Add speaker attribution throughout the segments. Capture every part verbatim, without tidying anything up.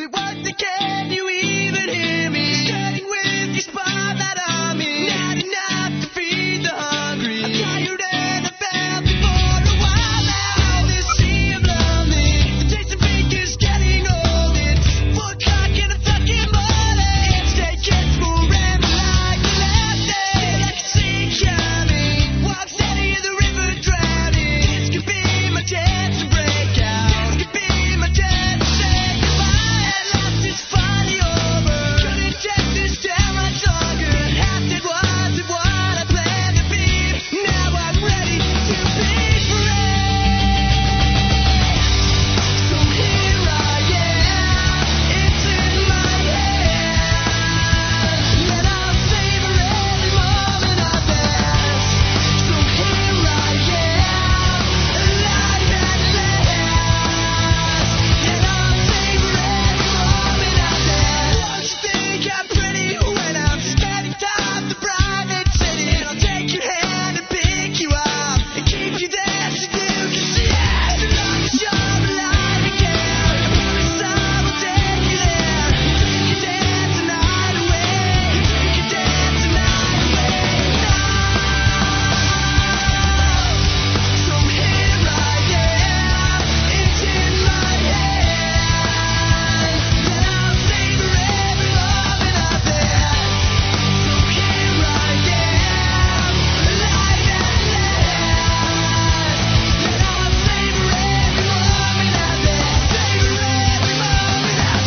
Speaker 1: it worth it? Can you even hear me? Starting with your spotlight on me. Not enough to feed the hungry. I'm tired and I felt it for a while now. This sea of lonely. The taste of pink is getting old. It's four o'clock in a fucking morning. Stay kids will ramble like the last day. I can see coming. Walk steady in the river drowning. This could be my chance to break out. This could be my chance to say goodbye. At last it's finally over. Couldn't take this down much longer. Half did wasn't what I planned to be. Now I'm ready to be free. So here I am. It's in my hand. Let I'll savor every moment of this. So here I am, alive at last. Let I'll savor every moment of this. Don't you think I'm pretty when I'm standing top the private city? And I'll take your hand and pick you up and keep you there so you can see it. As long as you're alive again, I promise I will take you there. Take you dance the night away. Take you dance the night away. So here I am, it's in my hand. Let I'll savor every moment of this. So here I am, alive at last. Let I'll savor every moment of this. Savor every moment of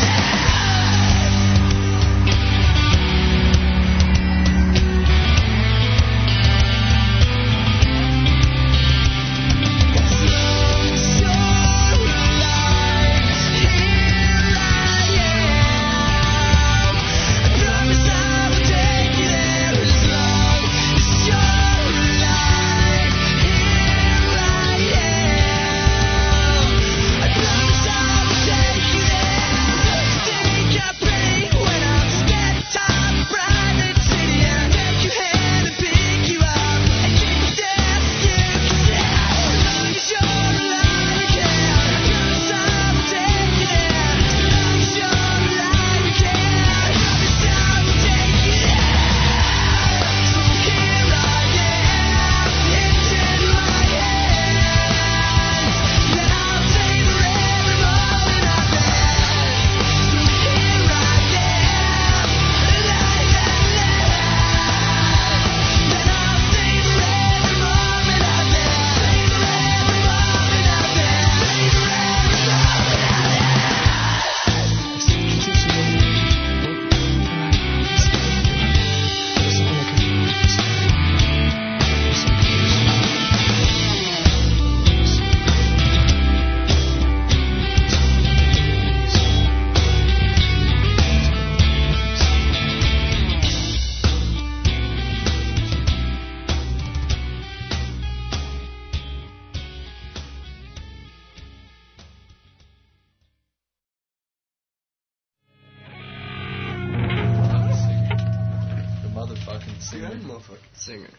Speaker 2: The motherfucking singer.
Speaker 1: motherfucking singer.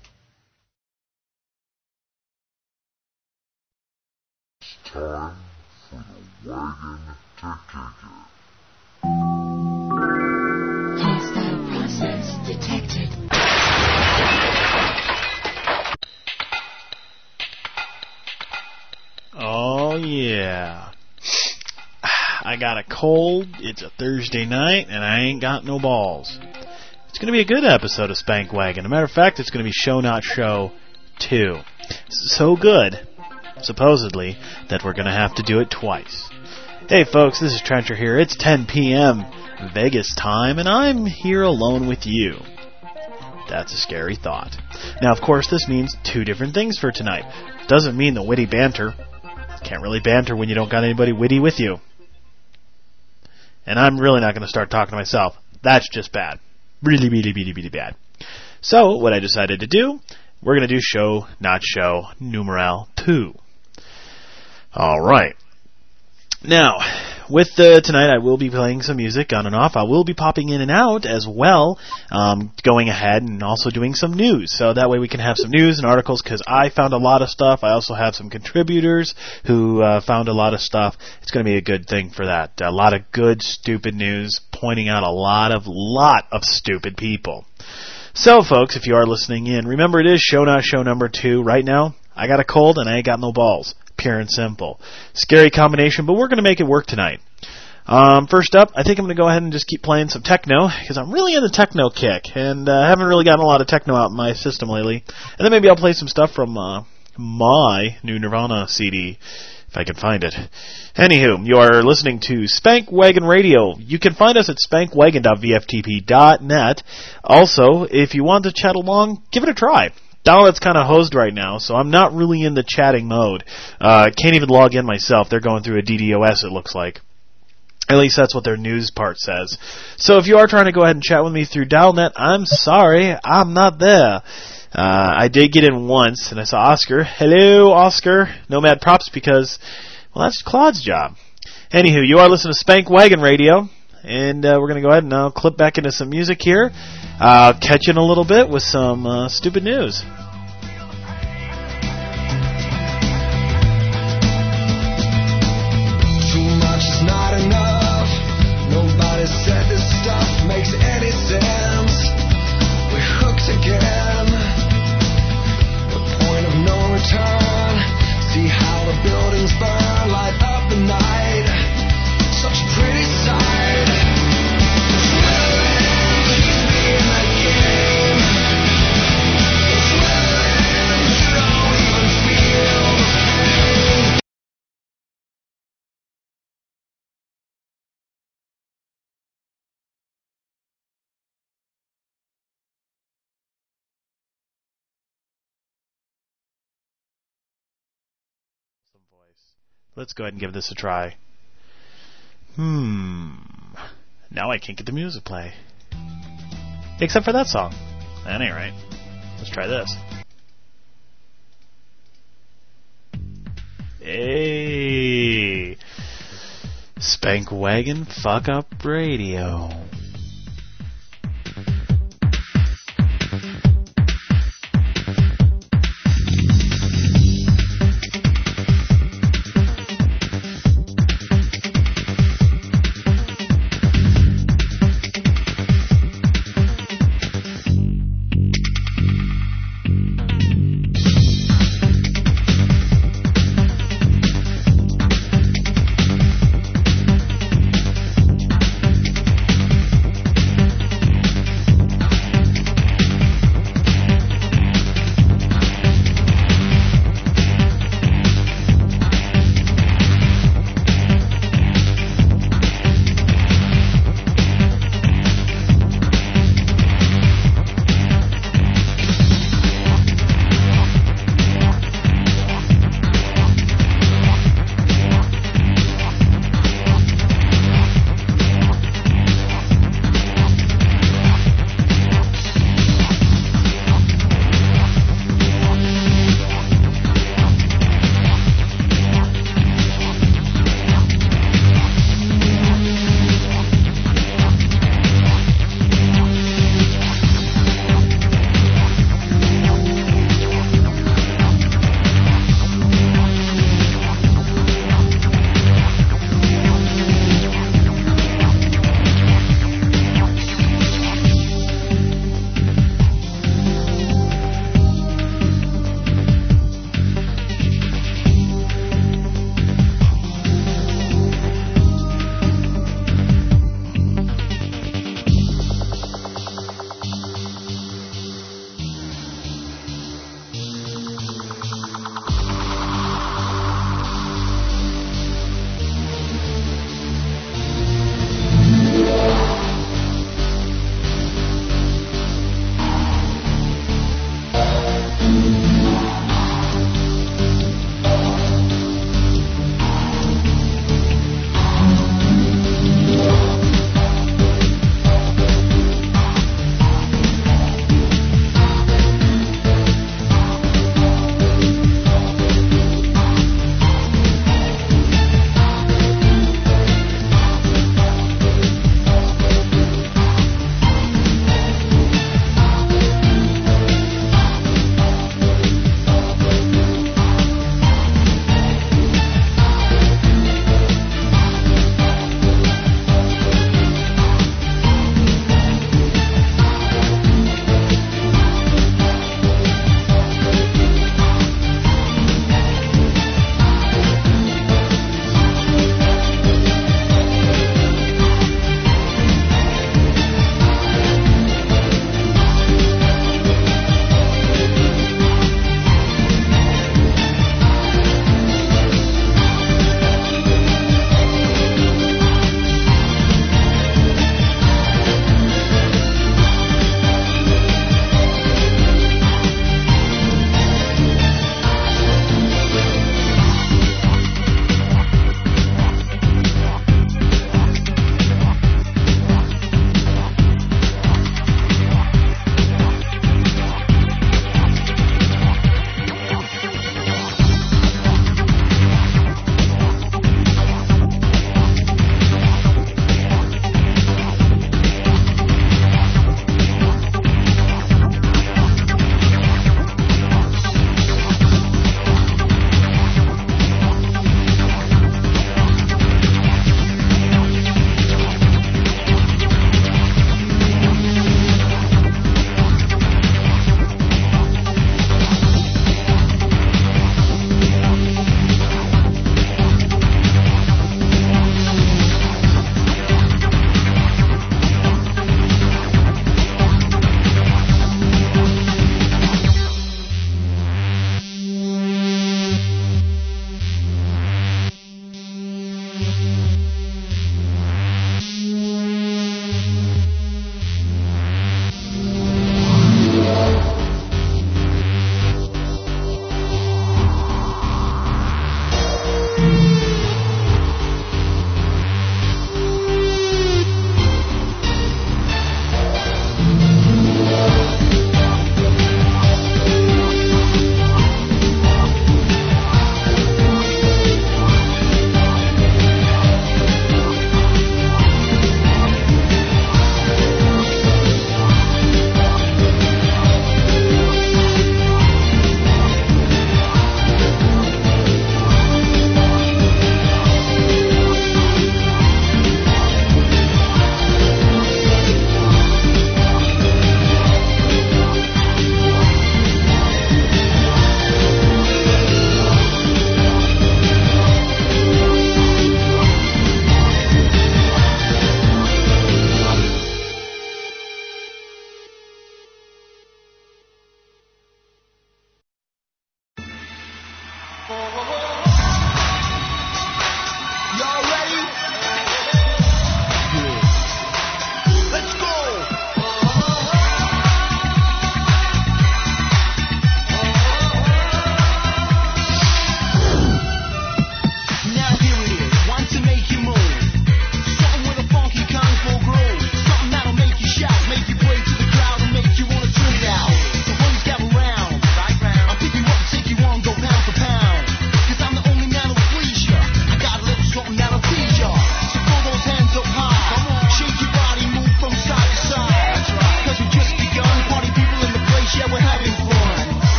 Speaker 3: Time for the wagon to kick it.
Speaker 4: Hostile process detected.
Speaker 5: Oh, yeah. I got a cold, it's a Thursday night, and I ain't got no balls. It's going to be a good episode of Spank Wagon. As a matter of fact, it's going to be Show Not Show two. So good, supposedly, that we're going to have to do it twice. Hey folks, this is Trencher here. It's ten p.m. Vegas time, and I'm here alone with you. That's a scary thought. Now, of course, this means two different things for tonight. Doesn't mean the witty banter. Can't really banter when you don't got anybody witty with you. And I'm really not going to start talking to myself. That's just bad. Really, really, really, really bad. So, what I decided to do, we're going to do Show Not Show numeral two. Alright. Now, with uh, tonight, I will be playing some music on and off. I will be popping in and out as well, um, going ahead and also doing some news. So that way we can have some news and articles, because I found a lot of stuff. I also have some contributors who uh, found a lot of stuff. It's going to be a good thing for that. A lot of good, stupid news, pointing out a lot of, lot of stupid people. So, folks, if you are listening in, remember it is Show Not Show number two. Right now, I got a cold and I ain't got no balls. Pure and simple. Scary combination, but we're going to make it work tonight. Um, first up, I think I'm going to go ahead and just keep playing some techno, because I'm really in the techno kick, and I uh, haven't really gotten a lot of techno out in my system lately. And then maybe I'll play some stuff from uh, my new Nirvana C D, if I can find it. Anywho, you are listening to Spank Wagon Radio. You can find us at spank wagon dot v f t p dot net. Also, if you want to chat along, give it a try. Download's kind of hosed right now, so I'm not really in the chatting mode. Uh, can't even log in myself. They're going through a D DoS, it looks like. At least that's what their news part says. So if you are trying to go ahead and chat with me through Dialnet, I'm sorry, I'm not there. Uh, I did get in once, and I saw Oscar. Hello, Oscar. No mad props, because, well, that's Claude's job. Anywho, you are listening to Spank Wagon Radio, and uh, we're going to go ahead and now clip back into some music here. Uh, catch you in a little bit with some uh, stupid news.
Speaker 1: Too much is not enough. Nobody said this stuff makes any sense. We're hooked again. The point of no return. See how the buildings burn, light up the night. Such a pretty sight.
Speaker 5: Let's go ahead and give this a try. Hmm. Now I can't get the music play. Except for that song. That ain't right. Let's try this. Hey. Spank Wagon Fuck Up Radio.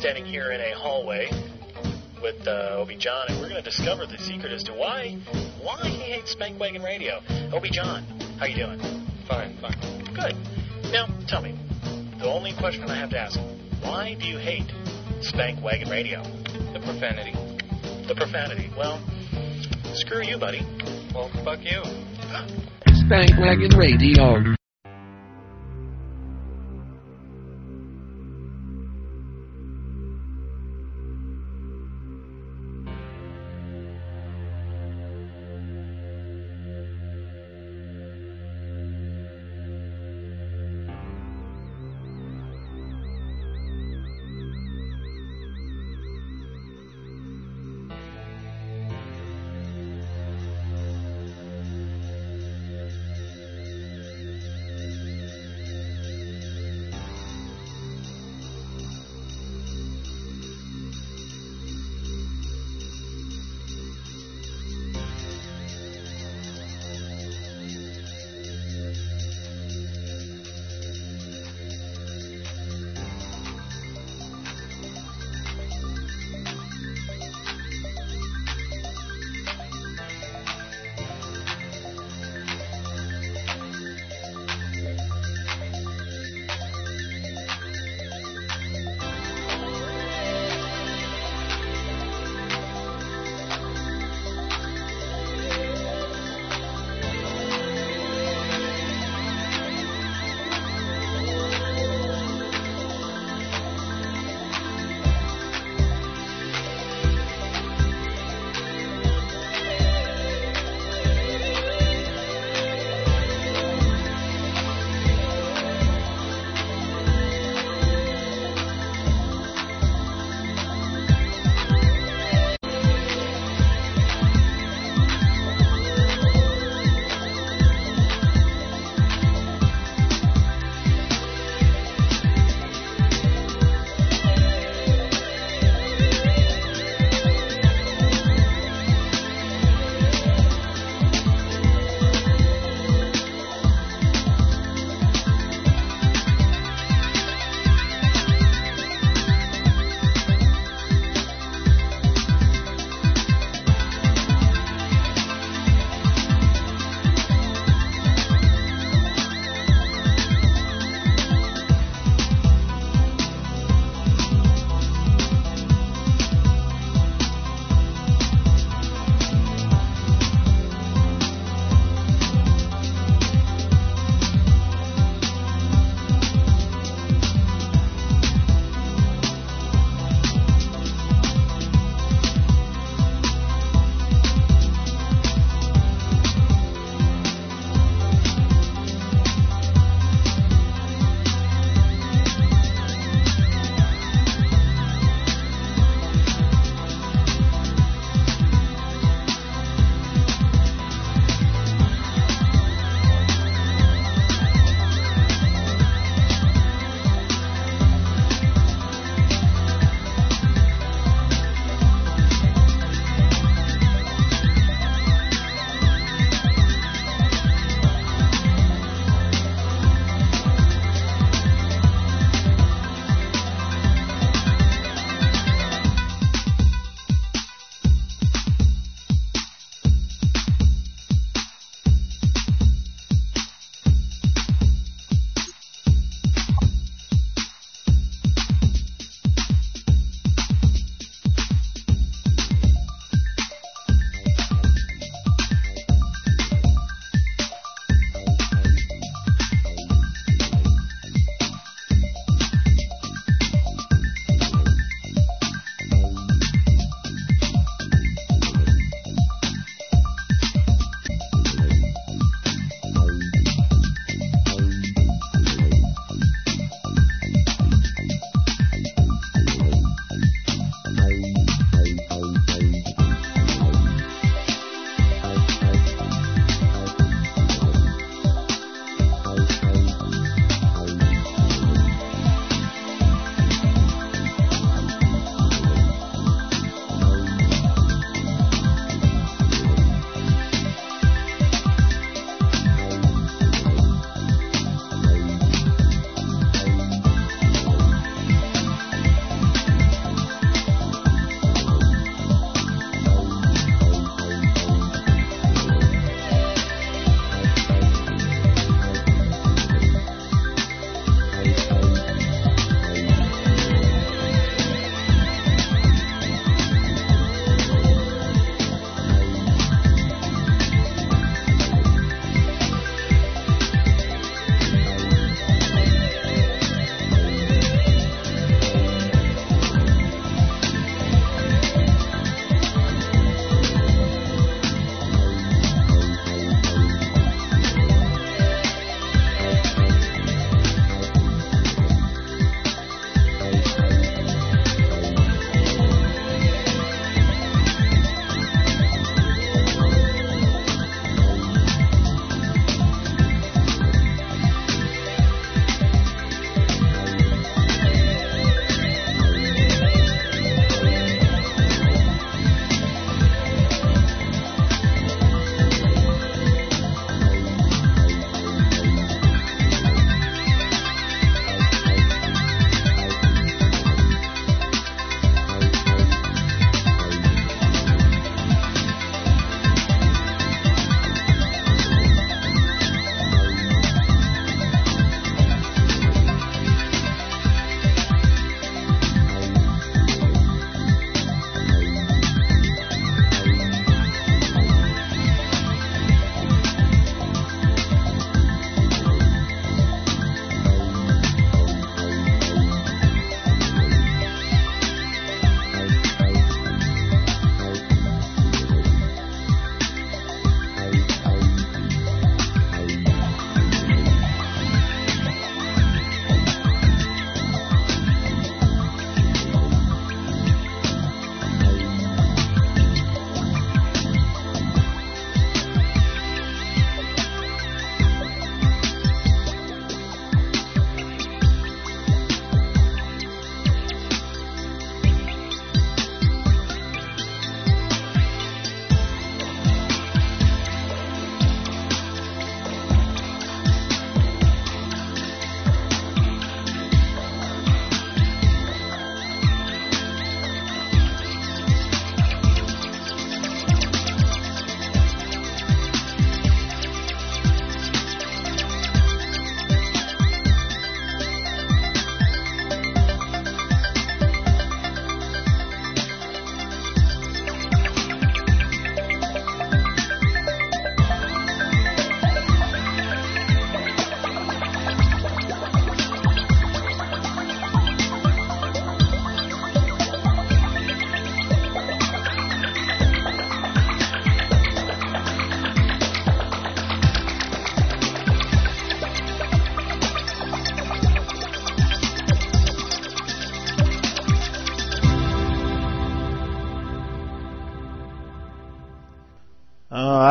Speaker 5: standing here in a hallway with uh, Obi John, and we're going to discover the secret as to why why he hates Spank Wagon Radio. Obi John, how you doing?
Speaker 2: Fine, fine.
Speaker 5: Good. Now, tell me, the only question I have to ask, why do you hate Spank Wagon Radio?
Speaker 2: The profanity.
Speaker 5: The profanity. Well, screw you, buddy.
Speaker 2: Well, fuck you.
Speaker 6: Spank Wagon Radio.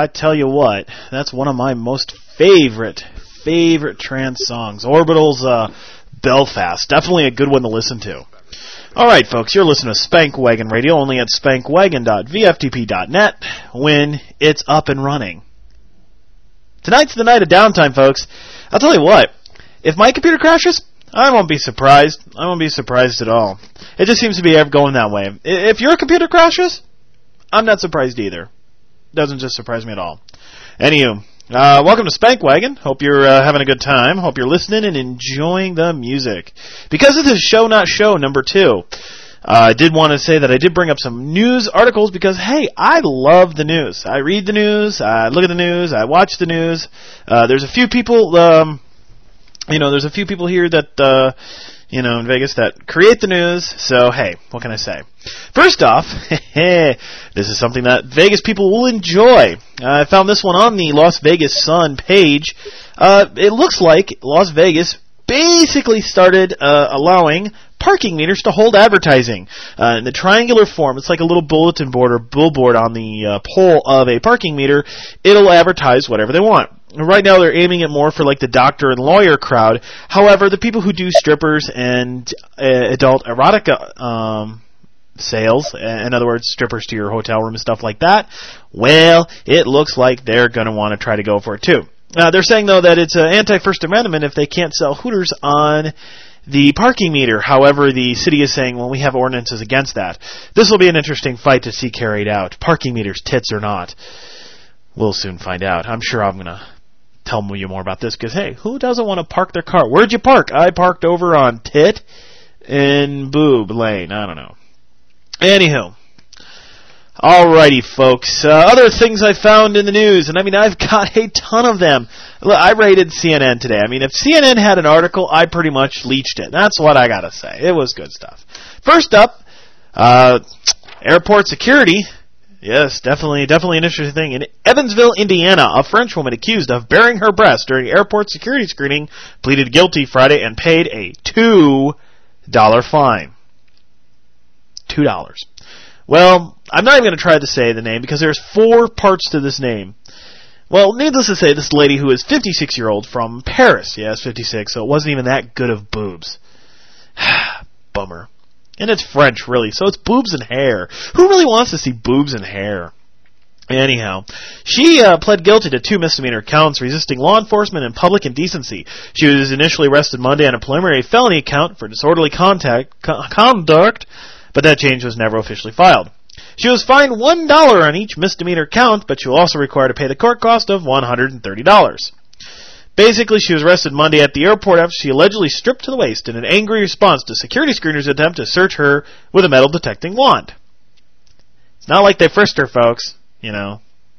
Speaker 5: I tell you what, that's one of my most favorite, favorite trance songs. Orbital's uh, Belfast. Definitely a good one to listen to. Alright, folks, you're listening to Spank Wagon Radio, only at spankwagon dot v f t p dot net when it's up and running. Tonight's the night of downtime, folks. I'll tell you what, if my computer crashes, I won't be surprised. I won't be surprised at all. It just seems to be going that way. If your computer crashes, I'm not surprised either. Doesn't just surprise me at all. Anywho, uh, welcome to Spank Wagon. Hope you're uh, having a good time. Hope you're listening and enjoying the music. Because of this show not show number two, uh, I did want to say that I did bring up some news articles because, hey, I love the news. I read the news, I look at the news, I watch the news. Uh, there's a few people, um, you know, there's a few people here that, uh, you know, in Vegas that create the news. So, hey, what can I say? First off, this is something that Vegas people will enjoy. Uh, I found this one on the Las Vegas Sun page. Uh, it looks like Las Vegas basically started uh, allowing parking meters to hold advertising uh, in the triangular form. It's like a little bulletin board or billboard on the uh, pole of a parking meter. It'll advertise whatever they want. Right now they're aiming it more for like the doctor and lawyer crowd. However, the people who do strippers and uh, adult erotica um, sales, in other words, strippers to your hotel room and stuff like that, well, it looks like they're going to want to try to go for it too. Uh, they're saying, though, that it's an anti-First Amendment if they can't sell Hooters on the parking meter. However, the city is saying, well, we have ordinances against that. This will be an interesting fight to see carried out. Parking meters, tits or not. We'll soon find out. I'm sure I'm going to tell you more about this because, hey, who doesn't want to park their car? Where'd you park? I parked over on Tit and Boob Lane. I don't know. Anywho. Alrighty, folks. Uh, other things I found in the news, and I mean, I've got a ton of them. Look, I rated C N N today. I mean, if C N N had an article, I pretty much leached it. That's what I gotta say. It was good stuff. First up, uh, airport security. Yes, definitely, definitely an interesting thing. In Evansville, Indiana, a French woman accused of bearing her breast during airport security screening pleaded guilty Friday and paid a two dollar fine. two dollars. Well, I'm not even going to try to say the name because there's four parts to this name. Well, needless to say, this lady who is fifty-six-year-old from Paris. Yes, fifty-six, so it wasn't even that good of boobs. Bummer. And it's French, really, so it's boobs and hair. Who really wants to see boobs and hair? Anyhow, she uh, pled guilty to two misdemeanor counts, resisting law enforcement and public indecency. She was initially arrested Monday on a preliminary felony count for disorderly contact, co- conduct, but that change was never officially filed. She was fined one dollar on each misdemeanor count, but she will also require to pay the court cost of one hundred thirty dollars. Basically, she was arrested Monday at the airport after she allegedly stripped to the waist in an angry response to security screeners' attempt to search her with a metal detecting wand. It's not like they frisked her, folks, you know.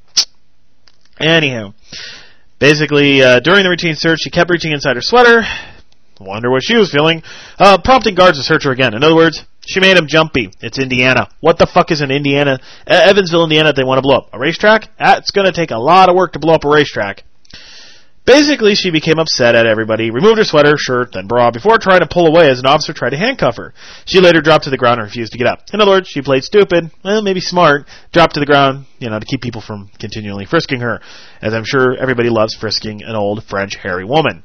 Speaker 5: Anywho, basically, uh, during the routine search, she kept reaching inside her sweater. Wonder what she was feeling, uh, prompting guards to search her again. In other words, she made him jumpy. It's Indiana. What the fuck is in Indiana? Uh, Evansville, Indiana, they want to blow up a racetrack? That's going to take a lot of work to blow up a racetrack. Basically, she became upset at everybody, removed her sweater, shirt, then bra before trying to pull away as an officer tried to handcuff her. She later dropped to the ground and refused to get up. In other words, she played stupid, well, maybe smart, dropped to the ground, you know, to keep people from continually frisking her, as I'm sure everybody loves frisking an old French hairy woman.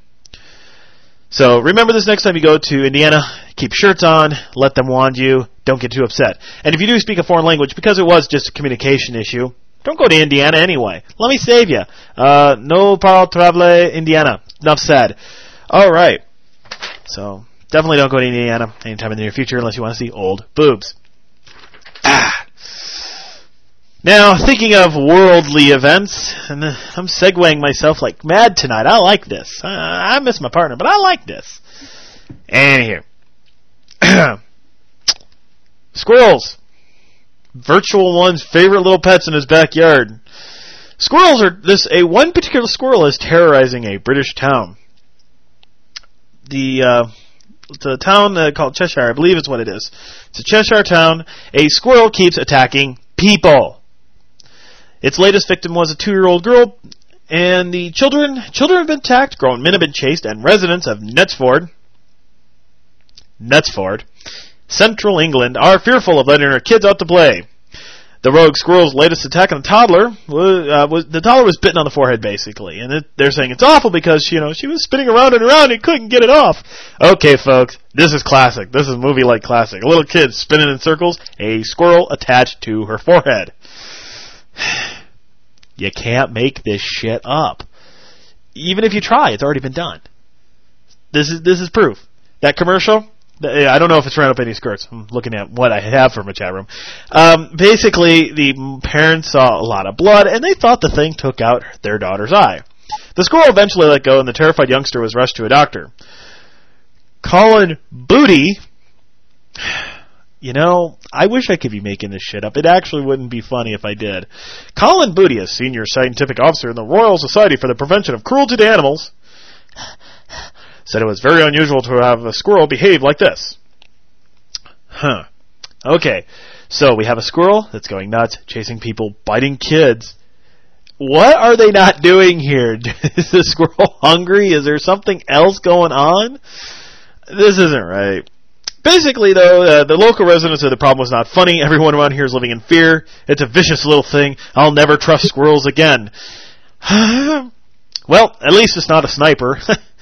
Speaker 5: So remember this next time you go to Indiana, keep shirts on, let them wand you, don't get too upset. And if you do speak a foreign language, because it was just a communication issue, don't go to Indiana anyway. Let me save you. Uh, no parle travail Indiana. Enough said. Alright. So, definitely don't go to Indiana anytime in the near future unless you want to see old boobs. Ah. Now, thinking of worldly events, and I'm segueing myself like mad tonight. I like this. I, I miss my partner, but I like this. And here. Squirrels. Virtual One's favorite little pets in his backyard. Squirrels are this a one particular squirrel is terrorizing a British town. The uh, it's a town uh, called Cheshire, I believe is what it is. It's a Cheshire town. A squirrel keeps attacking people. Its latest victim was a two-year-old girl, and the children children have been attacked, grown men have been chased, and residents of Knutsford, Knutsford, Central England, are fearful of letting their kids out to play. The rogue squirrel's latest attack on the toddler was, uh, was the toddler was bitten on the forehead, basically, and it, they're saying it's awful because you know she was spinning around and around and couldn't get it off. Okay, folks, this is classic. This is a movie like classic. A little kid spinning in circles, a squirrel attached to her forehead. You can't make this shit up. Even if you try, it's already been done. This is this is proof. That commercial. I don't know if it's ran up any skirts. I'm looking at what I have from a chat room. Um, basically, the parents saw a lot of blood, and they thought the thing took out their daughter's eye. The squirrel eventually let go, and the terrified youngster was rushed to a doctor. Colin Booty, you know, I wish I could be making this shit up. It actually wouldn't be funny if I did. Colin Booty, a senior scientific officer in the Royal Society for the Prevention of Cruelty to Animals, said it was very unusual to have a squirrel behave like this. Huh. Okay, so we have a squirrel that's going nuts, chasing people, biting kids. What are they not doing here? Is the squirrel hungry? Is there something else going on? This isn't right. Basically, though, uh, the local residents said the problem was not funny. Everyone around here is living in fear. It's a vicious little thing. I'll never trust squirrels again. Well, at least it's not a sniper.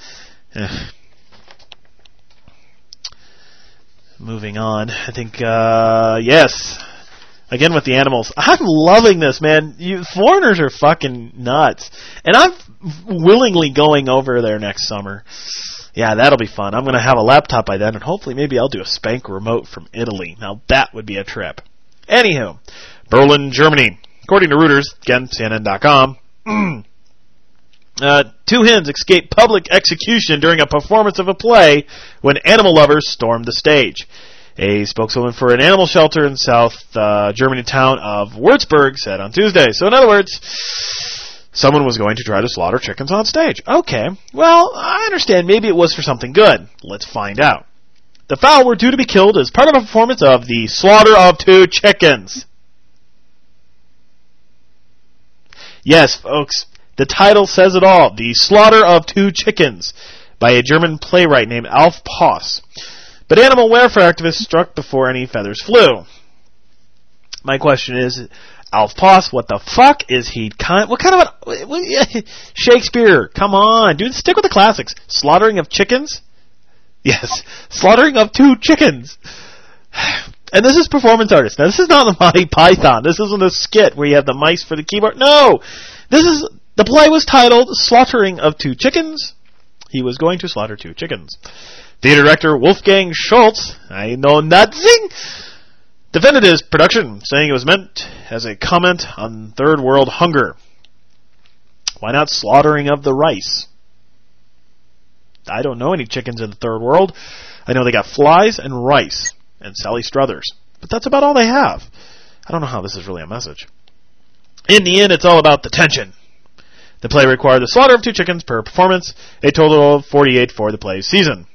Speaker 5: Moving on, I think, uh, yes, again with the animals. I'm loving this, man. You foreigners are fucking nuts. And I'm willingly going over there next summer. Yeah, that'll be fun. I'm going to have a laptop by then, and hopefully maybe I'll do a Spank remote from Italy. Now that would be a trip. Anywho, Berlin, Germany. According to Reuters, again, C N N dot com, Uh, two hens escaped public execution during a performance of a play when animal lovers stormed the stage. A spokeswoman for an animal shelter in South uh, Germany town of Würzburg said on Tuesday. So in other words, someone was going to try to slaughter chickens on stage. Okay, well, I understand. Maybe it was for something good. Let's find out. The fowl were due to be killed as part of a performance of the slaughter of two chickens. Yes, folks. The title says it all. The Slaughter of Two Chickens by a German playwright named Alf Poss. But animal welfare activists struck before any feathers flew. My question is, Alf Poss, what the fuck is he kind? What kind of a what, Shakespeare? Come on, dude, stick with the classics. Slaughtering of chickens? Yes, slaughtering of two chickens. And this is performance artist. Now, this is not the Monty Python. This isn't a skit where you have the mice for the keyboard. No, this is. The play was titled Slaughtering of Two Chickens. He was going to slaughter two chickens. Theater director Wolfgang Schultz, I know nothing, defended his production, saying it was meant as a comment on third world hunger. Why not slaughtering of the rice? I don't know any chickens in the third world. I know they got flies and rice and Sally Struthers. But that's about all they have. I don't know how this is really a message. In the end, it's all about the tension. The play required the slaughter of two chickens per performance, a total of forty-eight for the play's season.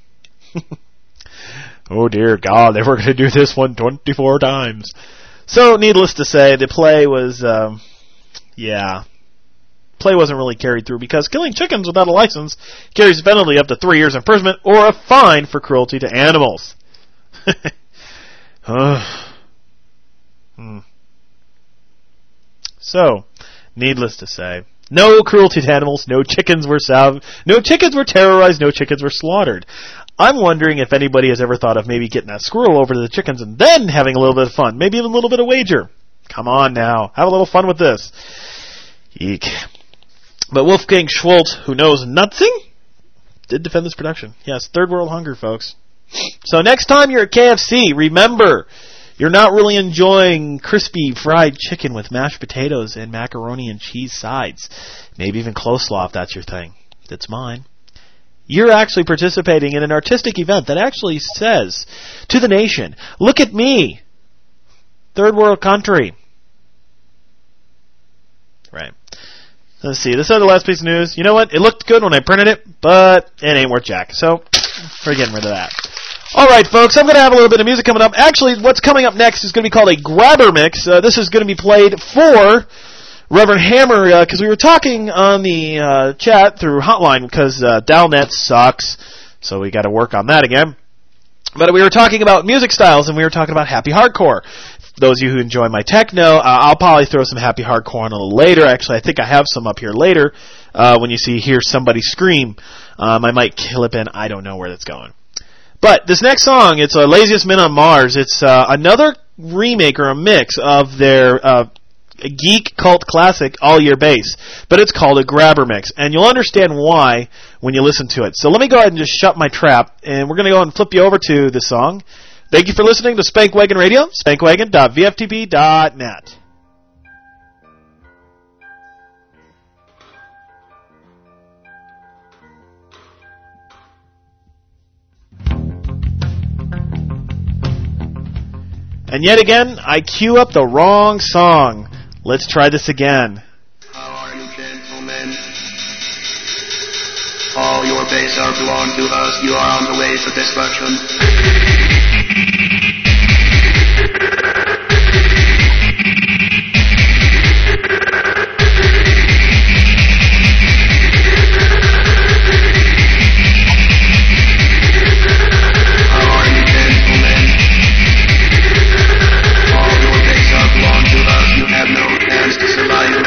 Speaker 5: Oh dear God, they were going to do this one twenty-four times. So, needless to say, the play was, um, yeah, play wasn't really carried through because killing chickens without a license carries a penalty up to three years imprisonment or a fine for cruelty to animals. uh, hmm. So, needless to say, no cruelty to animals, no chickens were salv- no chickens were terrorized, no chickens were slaughtered. I'm wondering if anybody has ever thought of maybe getting that squirrel over to the chickens and then having a little bit of fun, maybe even a little bit of wager. Come on now, have a little fun with this. Eek. But Wolfgang Schultz, who knows nothing, did defend this production. Yes, third world hunger, folks. So next time you're at K F C, remember, you're not really enjoying crispy fried chicken with mashed potatoes and macaroni and cheese sides. Maybe even coleslaw if that's your thing. That's mine. You're actually participating in an artistic event that actually says to the nation, look at me, third world country. Right. Let's see. This is the last piece of news. You know what? It looked good when I printed it, but it ain't worth jack. So we're getting rid of that. All right, folks, I'm going to have a little bit of music coming up. Actually, what's coming up next is going to be called a grabber mix. Uh, this is going to be played for Reverend Hammer, because uh, we were talking on the uh, chat through Hotline, because uh, Dalnet sucks, so we got to work on that again. But we were talking about music styles, and we were talking about happy hardcore. those of you who enjoy my techno, uh, I'll probably throw some happy hardcore on a little later. Actually, I think I have some up here later. Uh, when you see hear somebody scream, um, I might clip in. I don't know where that's going. But this next song, it's uh, Laziest Men on Mars. It's uh, another remake or a mix of their uh, geek cult classic All Year Bass, but it's called a grabber mix, and you'll understand why when you listen to it. So let me go ahead and just shut my trap, and we're going to go ahead and flip you over to the song. Thank you for listening to Spankwagon Radio, spankwagon dot v f t p dot net. And yet again, I queue up the wrong song. Let's try this again.
Speaker 7: How are you, gentlemen? All your base are belong to us. You are on the way to destruction. How are you, gentlemen? All your base are belong to us. You have no chance to survive.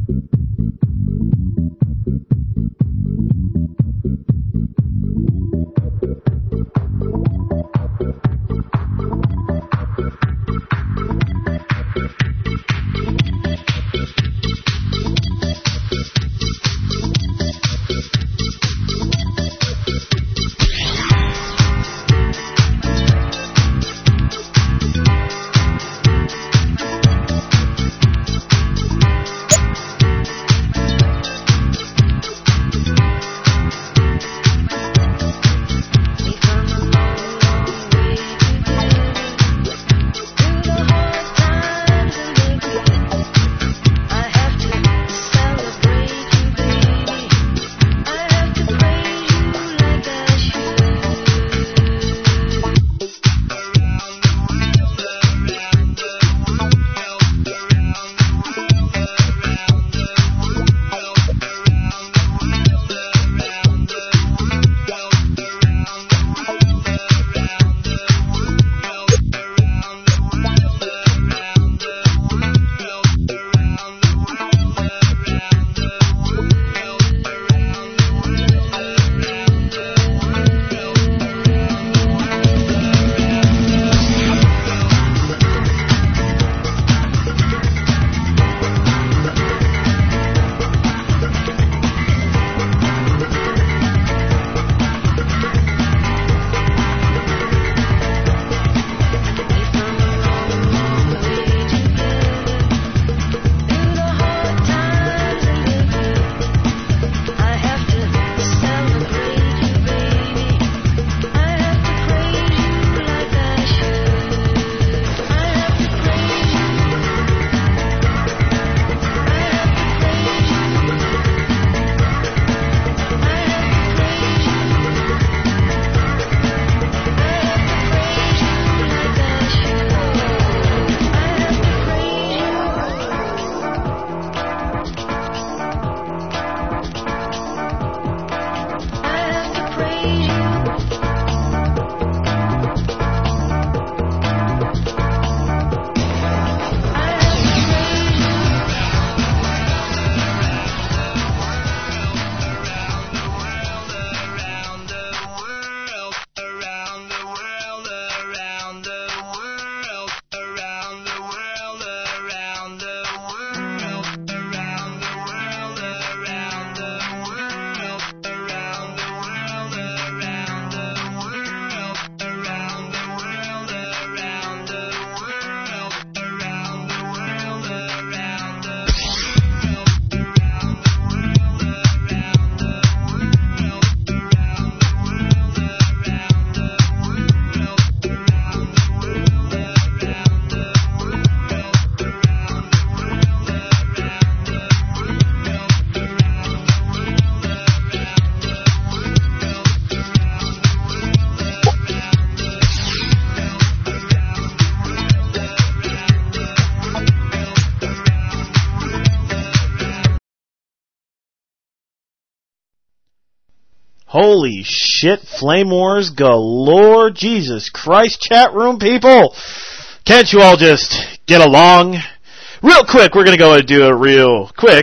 Speaker 5: Holy shit, Flame Wars galore. Jesus Christ, chat room people. Can't you all just get along? Real quick, we're going to go and do it real quick.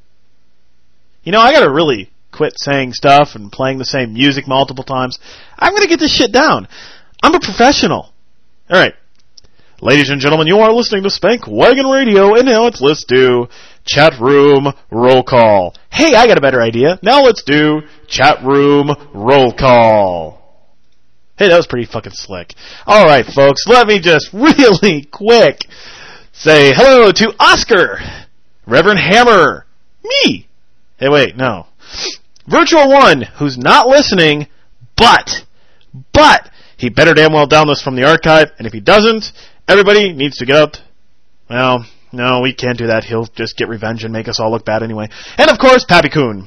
Speaker 5: You know, I got to really quit saying stuff and playing the same music multiple times. I'm going to get this shit down. I'm a professional. All right. Ladies and gentlemen, you are listening to Spank Wagon Radio, and now it's let's do chat room roll call. Hey, I got a better idea. Now let's do chat room roll call. Hey, that was pretty fucking slick. All right, folks, let me just really quick say hello to Oscar, Reverend Hammer, me. Hey, wait, no. Virtual One, who's not listening, but, but, he better damn well download this from the archive, and if he doesn't, everybody needs to get up. Well, no, we can't do that. He'll just get revenge and make us all look bad anyway. And, of course, Pappy Coon.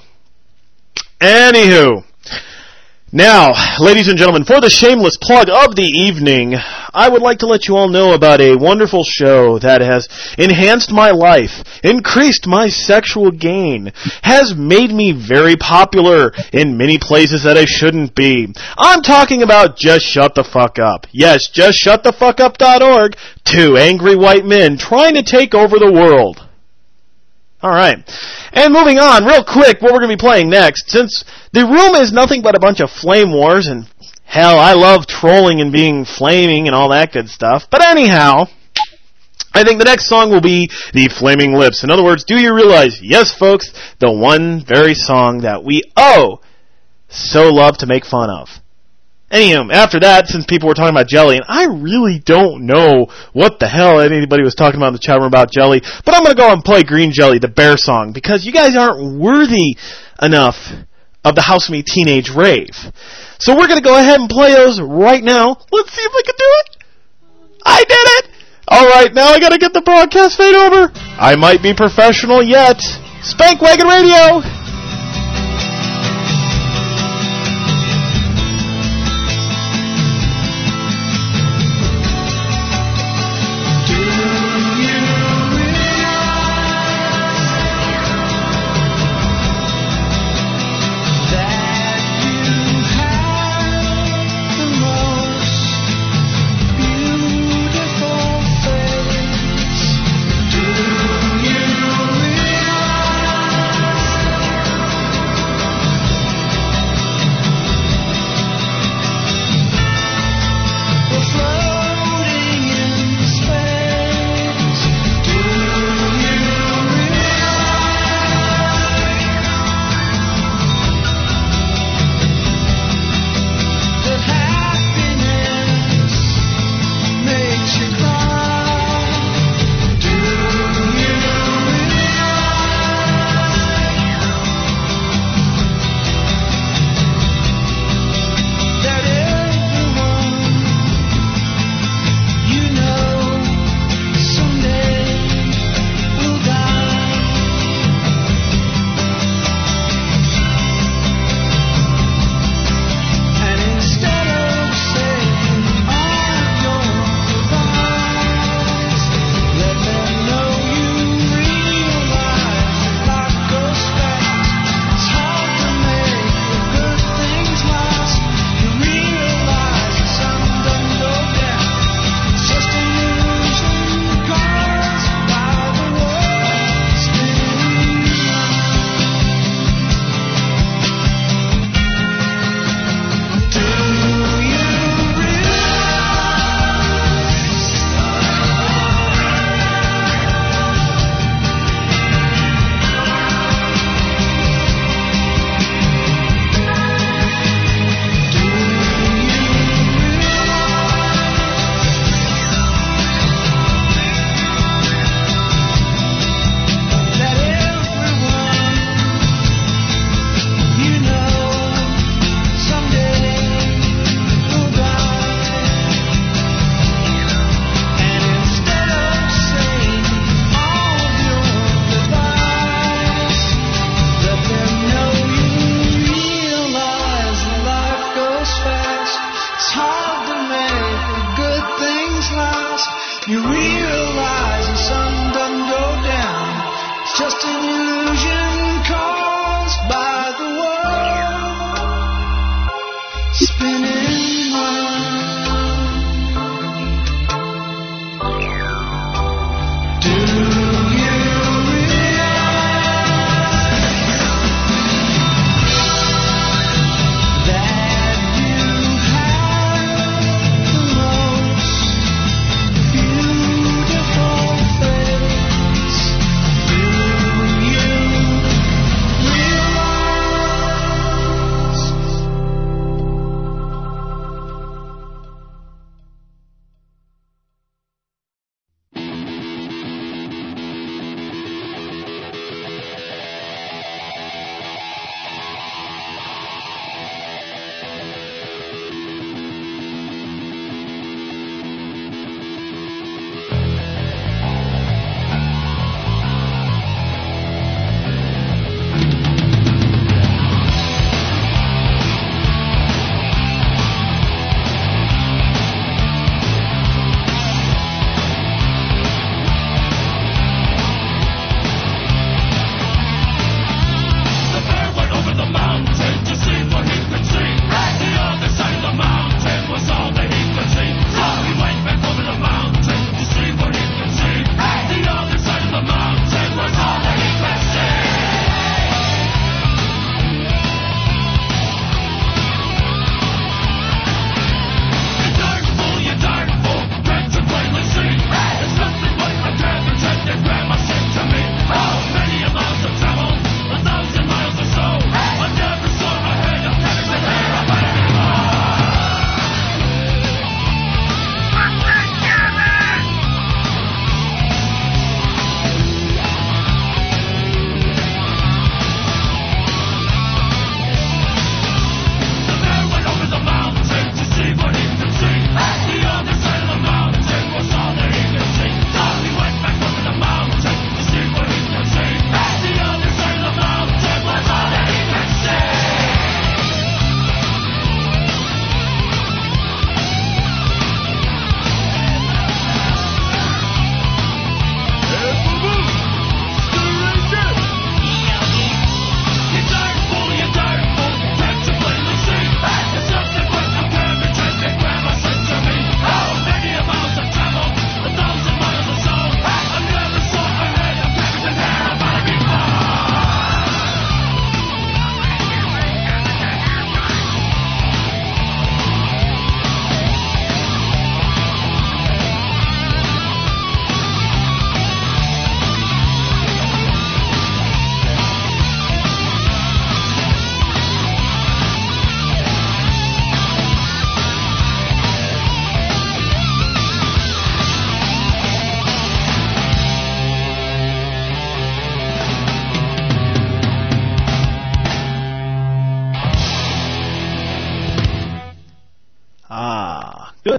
Speaker 5: Anywho. Now, ladies and gentlemen, for the shameless plug of the evening, I would like to let you all know about a wonderful show that has enhanced my life, increased my sexual gain, has made me very popular in many places that I shouldn't be. I'm talking about Just Shut the Fuck Up. Yes, just shut the fuck up dot org. Two angry white men trying to take over the world. All right. And moving on, real quick, what we're going to be playing next, since the room is nothing but a bunch of flame wars, and hell, I love trolling and being flaming and all that good stuff. But anyhow, I think the next song will be the Flaming Lips. In other words, do you realize, yes, folks, the one very song that we oh so love to make fun of. Anyhow, after that, since people were talking about Jelly, and I really don't know what the hell anybody was talking about in the chat room about Jelly, but I'm going to go and play Green Jelly, the Bear song, because you guys aren't worthy enough of the House Me Teenage Rave. So we're going to go ahead and play those right now. Let's see if I can do it. I did it! Alright, now I got to get the broadcast fade over. I might be professional yet. Spank Wagon Radio!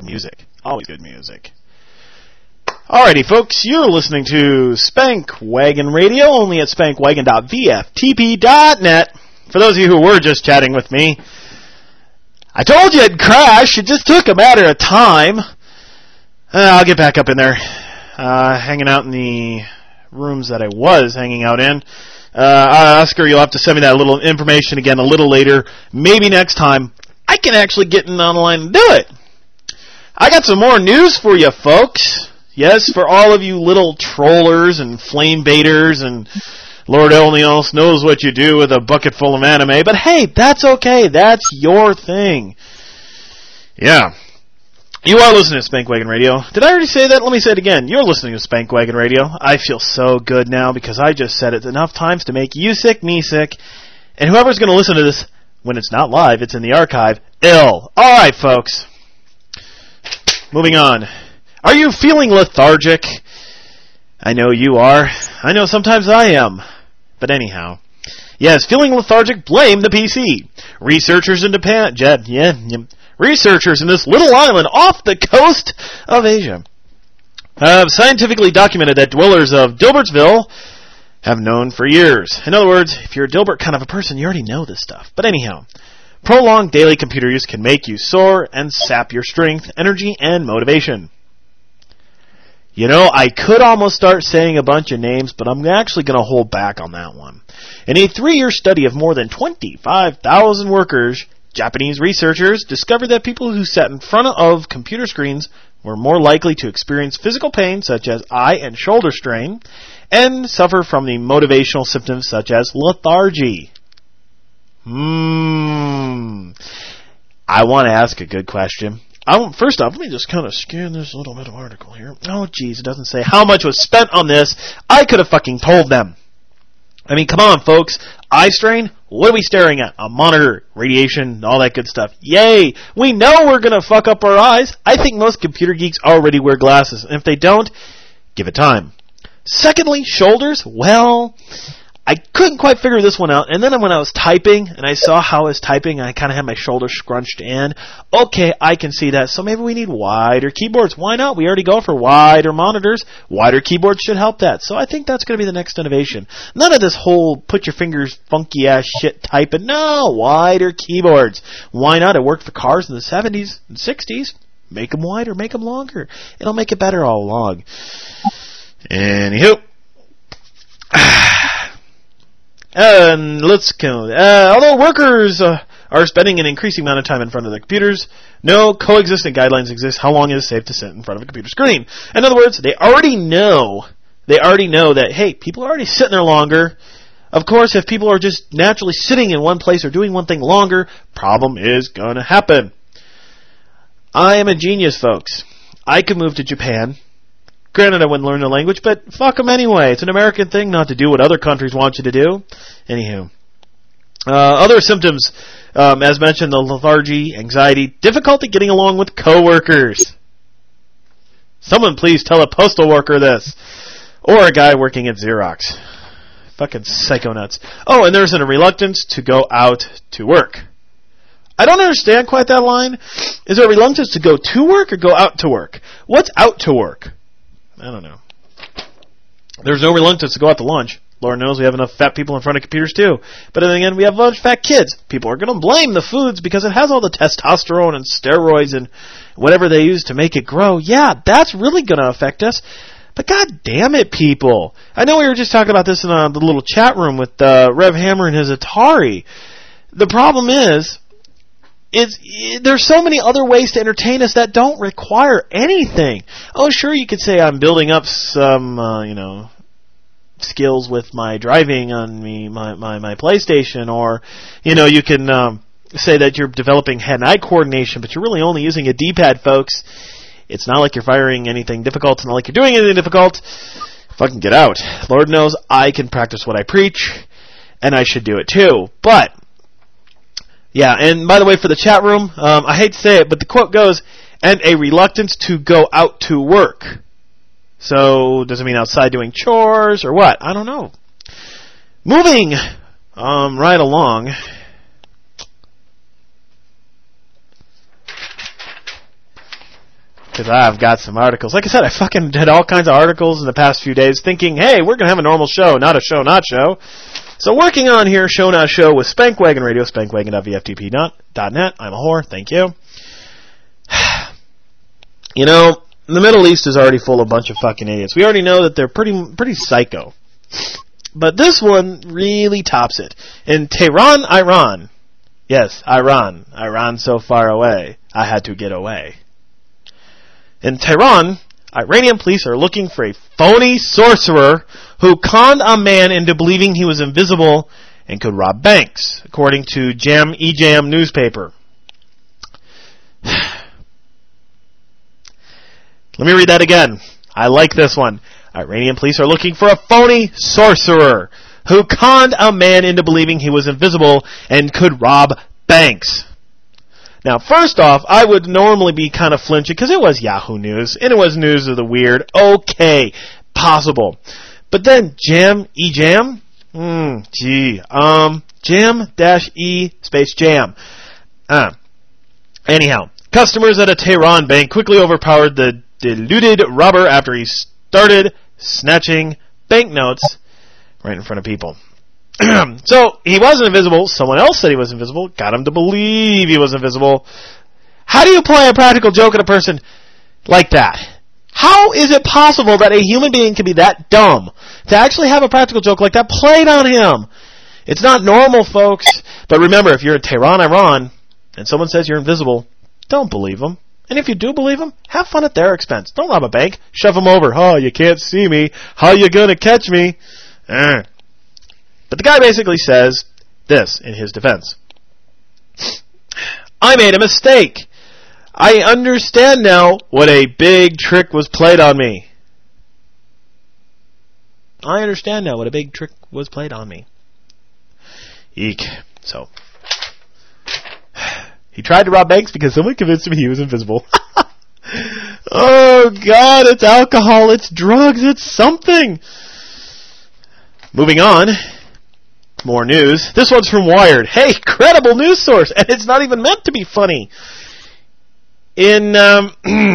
Speaker 5: music. Always good music. Alrighty, folks, you're listening to Spank Wagon Radio, only at spank wagon dot v f t p dot net. For those of you who were just chatting with me, I told you it'd crash. It just took a matter of time. Uh, I'll get back up in there, uh, hanging out in the rooms that I was hanging out in. Uh, Oscar, you'll have to send me that little information again a little later. Maybe next time I can actually get in online and do it. I got some more news for you, folks. Yes, for all of you little trollers and flame baiters and Lord only else knows what you do with a bucket full of anime. But hey, that's okay. That's your thing. Yeah. You are listening to Spank Wagon Radio. Did I already say that? Let me say it again. You're listening to Spank Wagon Radio. I feel so good now because I just said it enough times to make you sick, me sick, and whoever's going to listen to this when it's not live, it's in the archive, ill. All right, folks. Moving on. Are you feeling lethargic? I know you are. I know sometimes I am. But anyhow. Yes, feeling lethargic, blame the P C. Researchers in Japan, yeah, yeah, researchers in this little island off the coast of Asia have scientifically documented that dwellers of Dilbertsville have known for years. In other words, if you're a Dilbert kind of a person, you already know this stuff. But anyhow, prolonged daily computer use can make you sore and sap your strength, energy, and motivation. You know, I could almost start saying a bunch of names, but I'm actually going to hold back on that one. In a three-year study of more than twenty-five thousand workers, Japanese researchers discovered that people who sat in front of computer screens were more likely to experience physical pain such as eye and shoulder strain and suffer from the motivational symptoms such as lethargy. Hmm. I want to ask a good question. I, first off, let me just kind of scan this little bit of article here. Oh, geez, it doesn't say how much was spent on this. I could have fucking told them. I mean, come on, folks. Eye strain? What are we staring at? A monitor, radiation, all that good stuff. Yay! We know we're going to fuck up our eyes. I think most computer geeks already wear glasses. And if they don't, give it time. Secondly, shoulders. Well, I couldn't quite figure this one out. And then when I was typing, and I saw how I was typing, I kind of had my shoulders scrunched in. Okay, I can see that. So maybe we need wider keyboards. Why not? We already go for wider monitors. Wider keyboards should help that. So I think that's going to be the next innovation. None of this whole put your fingers funky ass shit typing. No, wider keyboards. Why not? It worked for cars in the seventies and sixties. Make them wider, make them longer. It'll make it better all along. Anywho. And let's go. Uh, although workers uh, are spending an increasing amount of time in front of their computers, no coexistent guidelines exist how long it is safe to sit in front of a computer screen. In other words, they already know, they already know that, hey, people are already sitting there longer. Of course, if people are just naturally sitting in one place or doing one thing longer, problem is going to happen. I am a genius, folks. I could move to Japan. Granted, I wouldn't learn the language, but fuck them anyway. It's an American thing not to do what other countries want you to do. Anywho. Uh, other symptoms, um, as mentioned, the lethargy, anxiety, difficulty getting along with coworkers. Someone please tell a postal worker this. Or a guy working at Xerox. Fucking psycho nuts. Oh, and there's a reluctance to go out to work. I don't understand quite that line. Is there a reluctance to go to work or go out to work? What's out to work? I don't know. There's no reluctance to go out to lunch. Lord knows we have enough fat people in front of computers too. But then again, we have a bunch of fat kids. People are going to blame the foods because it has all the testosterone and steroids and whatever they use to make it grow. Yeah, that's really going to affect us. But god damn it, people. I know we were just talking about this in uh, the little chat room with uh, Rev Hammer and his Atari. The problem is, It's, there's so many other ways to entertain us that don't require anything. Oh, sure, you could say I'm building up some, uh, you know, skills with my driving on me, my, my, my PlayStation, or, you know, you can um, say that you're developing hand-eye coordination, but you're really only using a D-pad, folks. It's not like you're firing anything difficult. It's not like you're doing anything difficult. Fucking get out. Lord knows I can practice what I preach, and I should do it too. But yeah, and by the way, for the chat room, um, I hate to say it, but the quote goes, and a reluctance to go out to work. So, does it mean outside doing chores or what? I don't know. Moving um, right along. because I've got some articles. Like I said, I fucking did all kinds of articles in the past few days thinking, hey, we're going to have a normal show, not a show, not show. So working on here, Show Not Show with Spankwagon Radio, spankwagon dot v f t p dot net. I'm a whore. Thank you. You know, the Middle East is already full of a bunch of fucking idiots. We already know that they're pretty pretty psycho. But this one really tops it. In Tehran, Iran. Yes, Iran. Iran so far away, I had to get away. In Tehran, Iranian police are looking for a phony sorcerer who conned a man into believing he was invisible and could rob banks, according to Jam-E-Jam newspaper. Let me read that again. I like this one. Iranian police are looking for a phony sorcerer who conned a man into believing he was invisible and could rob banks. Now, first off, I would normally be kind of flinching because it was Yahoo News, and it was news of the weird. Okay, possible. But then, Jam-E-Jam? Hmm, gee. Um, Jam-E space Jam. Uh, anyhow, customers at a Tehran bank quickly overpowered the deluded robber after he started snatching banknotes right in front of people. So, he wasn't invisible. Someone else said he was invisible. Got him to believe he was invisible. How do you play a practical joke at a person like that? How is it possible that a human being can be that dumb to actually have a practical joke like that played on him? It's not normal, folks. But remember, if you're in Tehran, Iran, and someone says you're invisible, don't believe them. And if you do believe them, have fun at their expense. Don't rob a bank. Shove them over. Oh, you can't see me. How you gonna catch me? Eh. But the guy basically says this in his defense. I made a mistake. I understand now what a big trick was played on me. I understand now what a big trick was played on me. Eek. So, he tried to rob banks because someone convinced him he was invisible. Oh, God, it's alcohol, it's drugs, it's something. Moving on. More news. This one's from Wired. Hey, credible news source, and it's not even meant to be funny. In, um,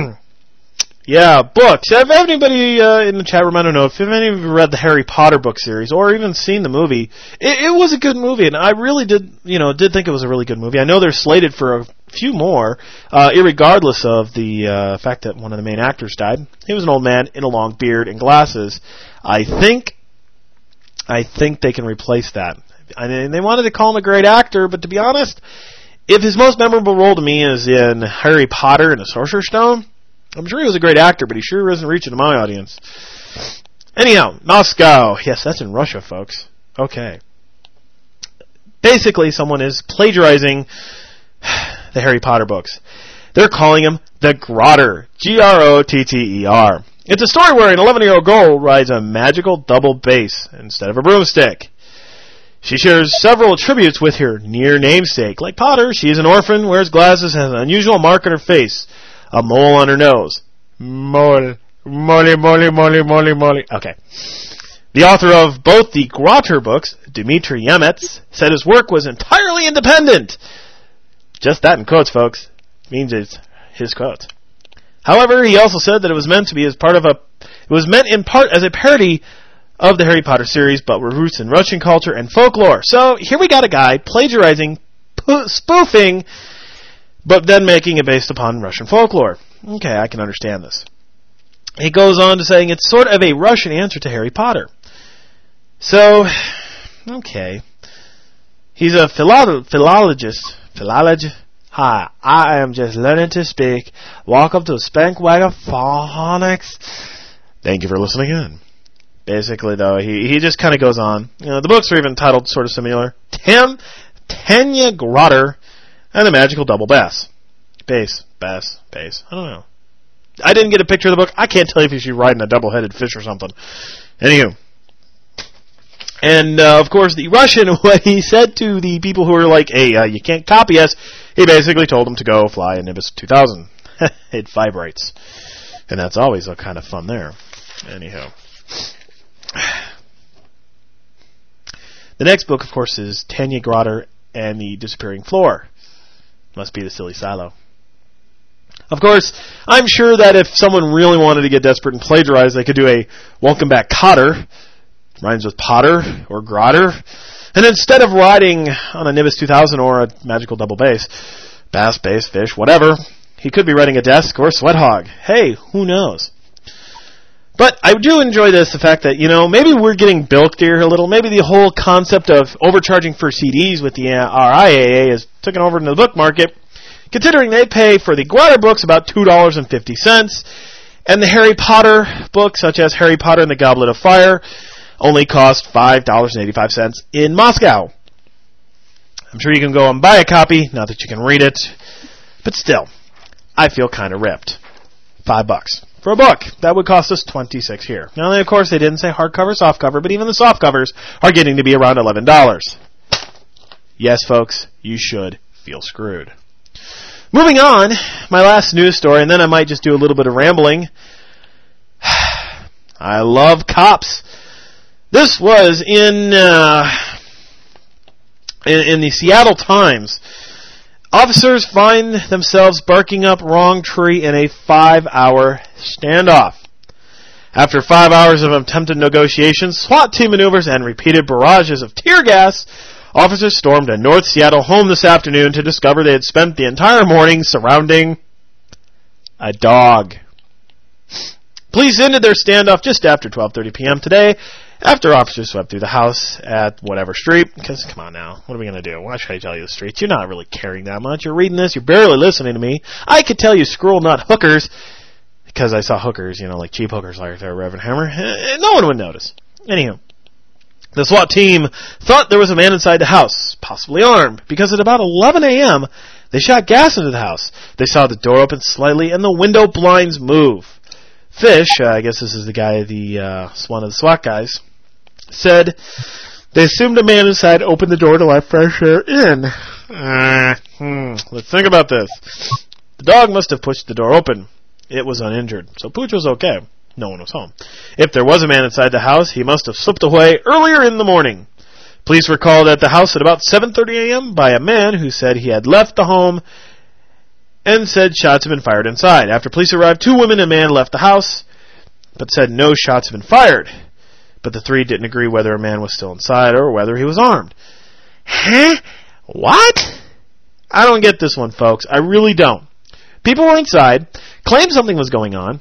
Speaker 5: yeah, books. If anybody uh, in the chat room, I don't know, if any of you read the Harry Potter book series or even seen the movie, it, it was a good movie, and I really did, you know, did think it was a really good movie. I know they're slated for a few more, uh, irregardless of the uh, fact that one of the main actors died. He was an old man in a long beard and glasses. I think I think they can replace that. I mean, they wanted to call him a great actor, but to be honest, if his most memorable role to me is in Harry Potter and the Sorcerer's Stone, I'm sure he was a great actor, but he sure isn't reaching to my audience. Anyhow, Moscow. Yes, that's in Russia, folks. Okay. Basically, someone is plagiarizing the Harry Potter books. They're calling him the Grotter. G R O T T E R. It's a story where an eleven-year-old girl rides a magical double bass instead of a broomstick. She shares several attributes with her near namesake. Like Potter, she is an orphan, wears glasses, has an unusual mark on her face, a mole on her nose. Mole, mole, mole, mole, mole, mole. Okay. The author of both the Grotter books, Dmitry Yemets, said his work was entirely independent. Just that in quotes, folks. Means it's his quotes. However, he also said that it was meant to be as part of a, it was meant in part as a parody of the Harry Potter series, but with roots in Russian culture and folklore. So here we got a guy plagiarizing, po- spoofing, but then making it based upon Russian folklore. Okay, I can understand this. He goes on to saying it's sort of a Russian answer to Harry Potter. So, okay. He's a philo- philologist. Philologist. Hi, I am just learning to speak. Welcome to Spankwagon Phonics. Thank you for listening in. Basically, though, he he just kind of goes on. You know, the books are even titled sort of similar. Tim, Tanya Grotter, and the Magical Double Bass. Bass, bass, bass. I don't know. I didn't get a picture of the book. I can't tell you if she's riding a double-headed fish or something. Anywho. And, uh, of course, the Russian, what he said to the people who were like, hey, uh, you can't copy us, he basically told them to go fly a Nimbus two thousand. It vibrates. And that's always a kind of fun there. Anyhow. The next book, of course, is Tanya Grotter and the Disappearing Floor. Must be the Silly Silo.
Speaker 8: Of course, I'm sure that if someone really wanted to get desperate and plagiarize, they could do a Welcome Back Cotter, rhymes with Potter or Grotter, and instead of riding on a Nibus two thousand or a magical double bass, bass, bass, fish, whatever, he could be riding a desk or a sweat hog. Hey, who knows? But I do enjoy this, the fact that, you know, maybe we're getting bilked here a little. Maybe the whole concept of overcharging for C Ds with the uh, R I A A is taken over into the book market, considering they pay for the Grotter books about two dollars and fifty cents, and the Harry Potter books, such as Harry Potter and the Goblet of Fire, only cost five dollars and eighty-five cents in Moscow. I'm sure you can go and buy a copy, not that you can read it, but still, I feel kind of ripped. Five bucks for a book. That would cost us twenty-six here. Now, of course, they didn't say hardcover, softcover, but even the soft covers are getting to be around eleven dollars. Yes, folks, you should feel screwed. Moving on, my last news story, and then I might just do a little bit of rambling. I love cops. This was in, uh, in in the Seattle Times. Officers find themselves barking up wrong tree in a five-hour standoff. After five hours of attempted negotiations, SWAT team maneuvers, and repeated barrages of tear gas, officers stormed a North Seattle home this afternoon to discover they had spent the entire morning surrounding a dog. Police ended their standoff just after twelve thirty p.m. today, after officers swept through the house at whatever street. Because, come on now, what are we going to do? Why should I tell you the streets? You're not really caring that much. You're reading this. You're barely listening to me. I could tell you squirrel nut hookers, because I saw hookers, you know, like cheap hookers like there, Reverend Hammer. No one would notice. Anywho, the SWAT team thought there was a man inside the house, possibly armed, because at about eleven a.m., they shot gas into the house. They saw the door open slightly and the window blinds move. Fish, uh, I guess this is the guy, the uh, one of the SWAT guys, said they assumed a man inside opened the door to let fresh air in. Uh, hmm, let's think about this. The dog must have pushed the door open. It was uninjured, so Pooch was okay. No one was home. If there was a man inside the house, he must have slipped away earlier in the morning. Police were called at the house at about seven thirty a.m. by a man who said he had left the home and said shots had been fired inside. After police arrived, two women and a man left the house, but said no shots had been fired. But the three didn't agree whether a man was still inside or whether he was armed. Huh? What? I don't get this one, folks. I really don't. People were inside, claimed something was going on.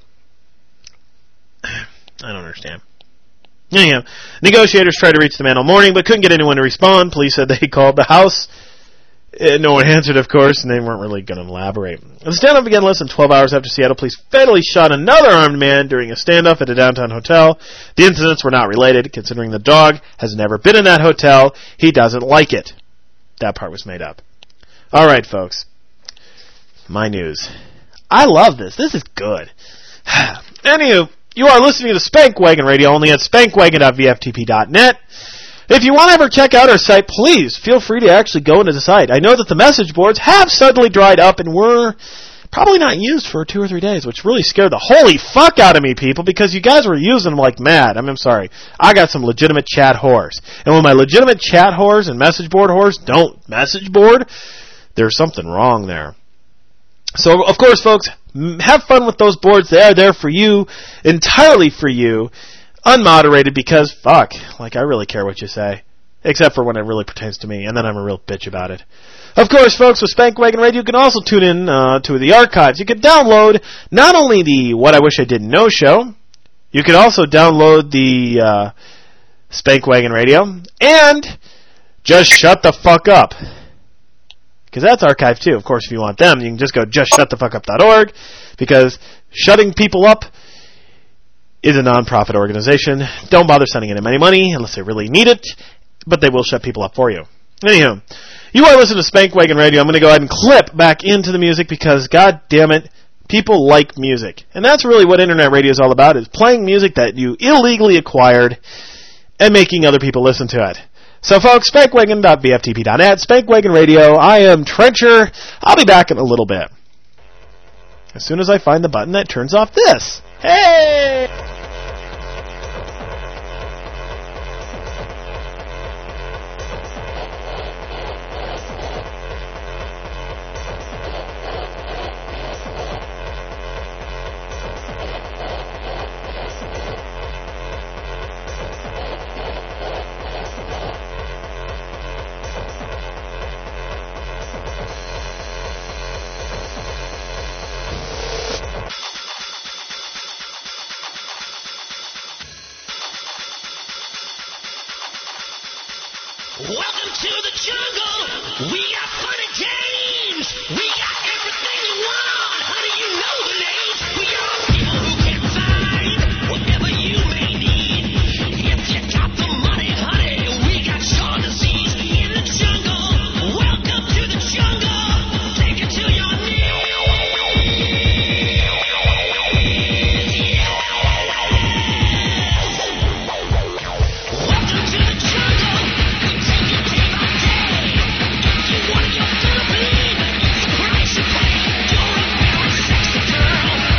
Speaker 8: I don't understand. Anyhow, negotiators tried to reach the man all morning, but couldn't get anyone to respond. Police said they called the house. No one answered, of course, and they weren't really going to elaborate. The standoff began less than twelve hours after Seattle police fatally shot another armed man during a standoff at a downtown hotel. The incidents were not related, considering the dog has never been in that hotel. He doesn't like it. That part was made up. All right, folks. My news. I love this. This is good. Anywho, you are listening to Spank Wagon Radio only at spankwagon dot v f t p dot net. If you want to ever check out our site, please feel free to actually go into the site. I know that the message boards have suddenly dried up and were probably not used for two or three days, which really scared the holy fuck out of me, people, because you guys were using them like mad. I mean, I'm sorry. I got some legitimate chat whores. And when my legitimate chat whores and message board whores don't message board, there's something wrong there. So, of course, folks, have fun with those boards. They are there for you, entirely for you. Unmoderated because, fuck, like I really care what you say. Except for when it really pertains to me, and then I'm a real bitch about it. Of course, folks, with Spank Wagon Radio, you can also tune in uh, to the archives. You can download not only the What I Wish I Didn't Know show, you can also download the uh, Spank Wagon Radio, and Just Shut the Fuck Up. Because that's archived too. Of course, if you want them, you can just go just shut the fuck up dot org, because shutting people up is a non-profit organization. Don't bother sending in them any money unless they really need it, but they will shut people up for you. Anyhow, you are listening to Spank Wagon Radio. I'm going to go ahead and clip back into the music because, god damn it, people like music. And that's really what internet radio is all about, is playing music that you illegally acquired and making other people listen to it. So, folks, spankwagon dot v f t p dot net, Spank Wagon Radio. I am Trencher. I'll be back in a little bit. As soon as I find the button that turns off this. Hey!
Speaker 1: Welcome to the jungle. We got fun and games. We got everything you want. Honey, you know the names. We are people who can find whatever you may need. If you got the money, honey, we got your disease in the jungle. Welcome to the jungle. Take it to your knees. Welcome to the jungle. We take it day by day. If you want it, you're gonna bleed. It's the price you pay. You're a very sexy girl.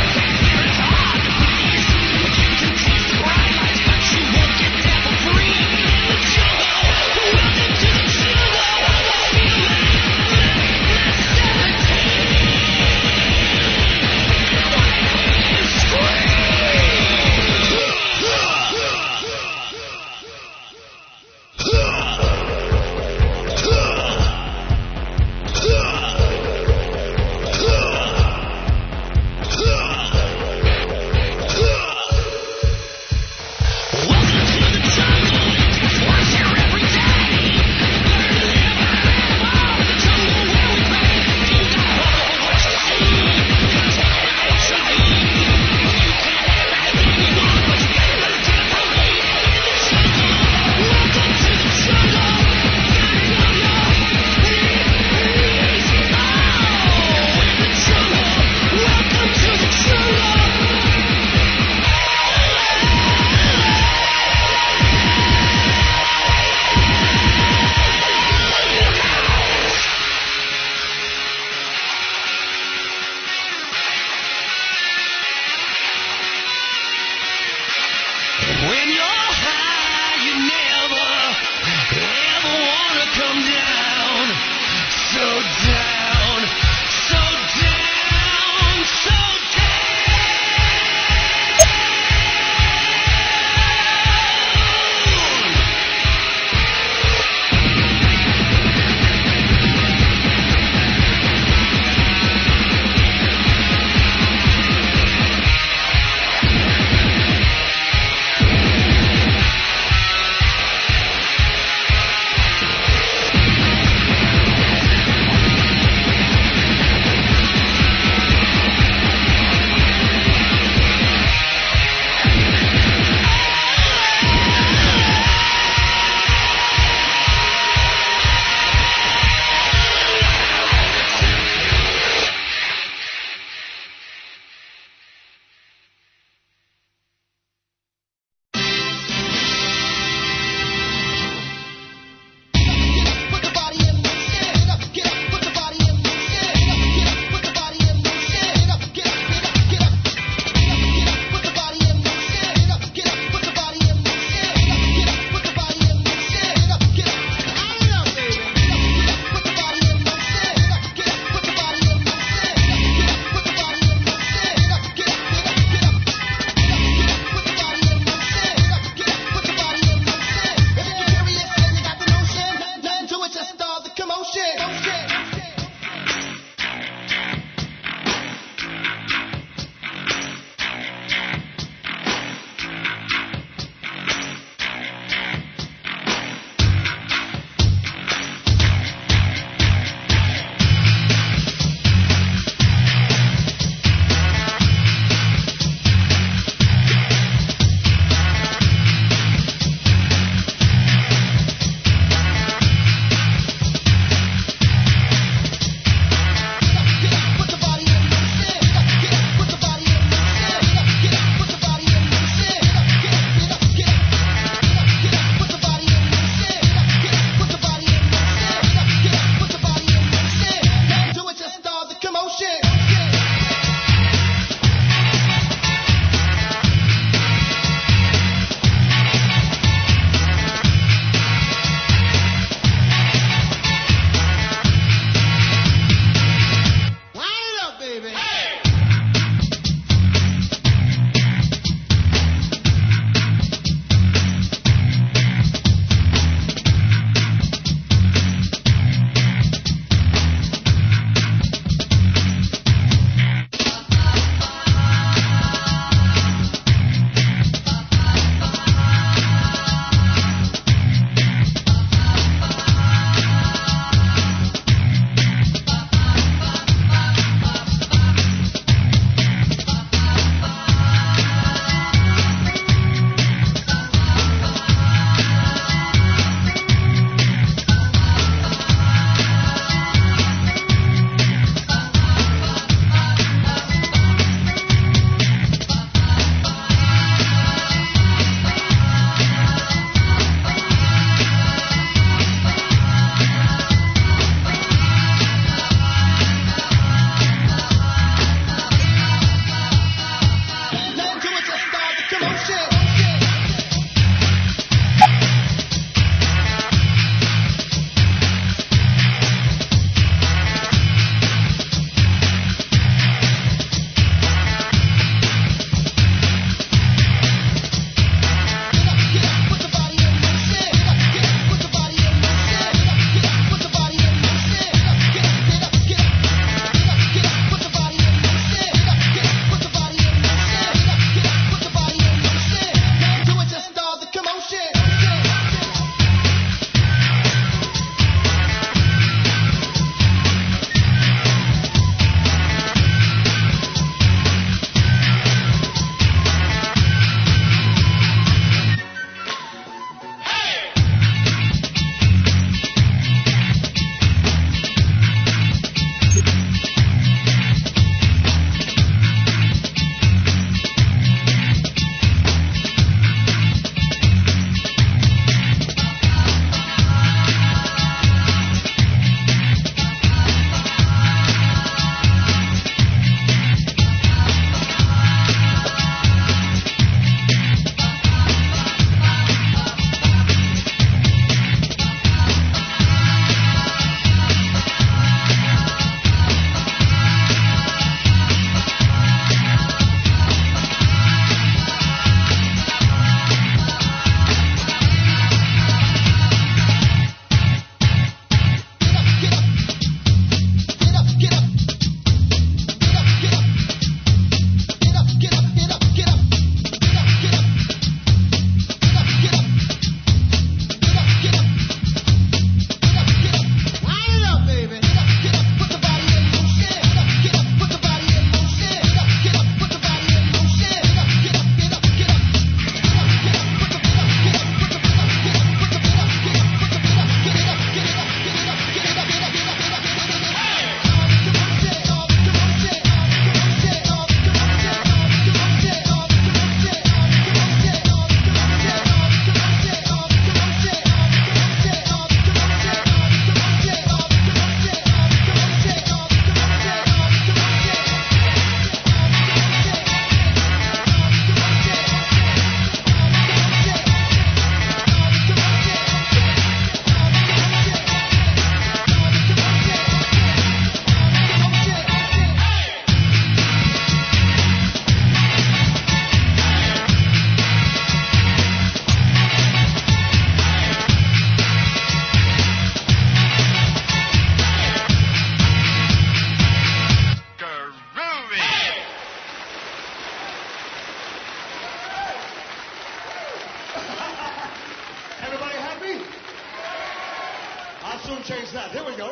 Speaker 9: soon change that. Here we go.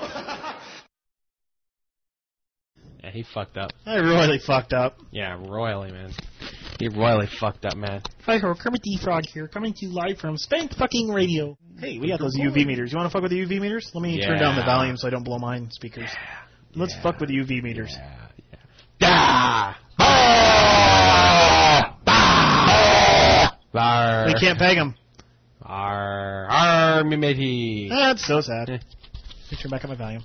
Speaker 10: Yeah, he fucked up.
Speaker 5: I royally fucked up.
Speaker 10: Yeah, royally, man. He royally fucked up, man.
Speaker 5: Hi ho, Kermit the Frog here, coming to you live from Spank fucking Radio. Hey, we got those U V meters. You want to fuck with the U V meters? Let me
Speaker 10: Yeah.
Speaker 5: turn down the volume so I don't blow my speakers. Let's
Speaker 10: Yeah.
Speaker 5: fuck with the U V meters.
Speaker 10: Yeah. Bar.
Speaker 5: We can't peg them.
Speaker 10: Arr, arr, me matey.
Speaker 5: That's so sad. Let me turn back up my volume.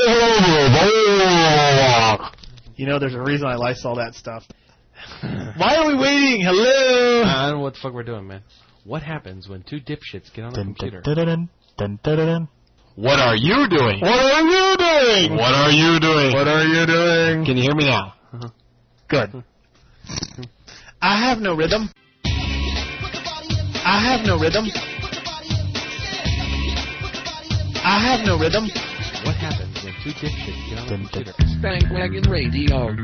Speaker 5: You know, there's a reason I Lysol that stuff. Why are we waiting? Hello.
Speaker 10: I don't know what the fuck we're doing, man. What happens when two dipshits get on a computer?
Speaker 5: Dun, dun, dun, dun.
Speaker 10: What are you doing?
Speaker 5: What are you doing?
Speaker 10: What are you doing?
Speaker 5: What are you doing?
Speaker 10: Can you hear me now?
Speaker 5: Good. I have no rhythm. I have no rhythm. I have no rhythm.
Speaker 10: What happens when two dipshits get on a computer?
Speaker 6: Spankwagon Radio.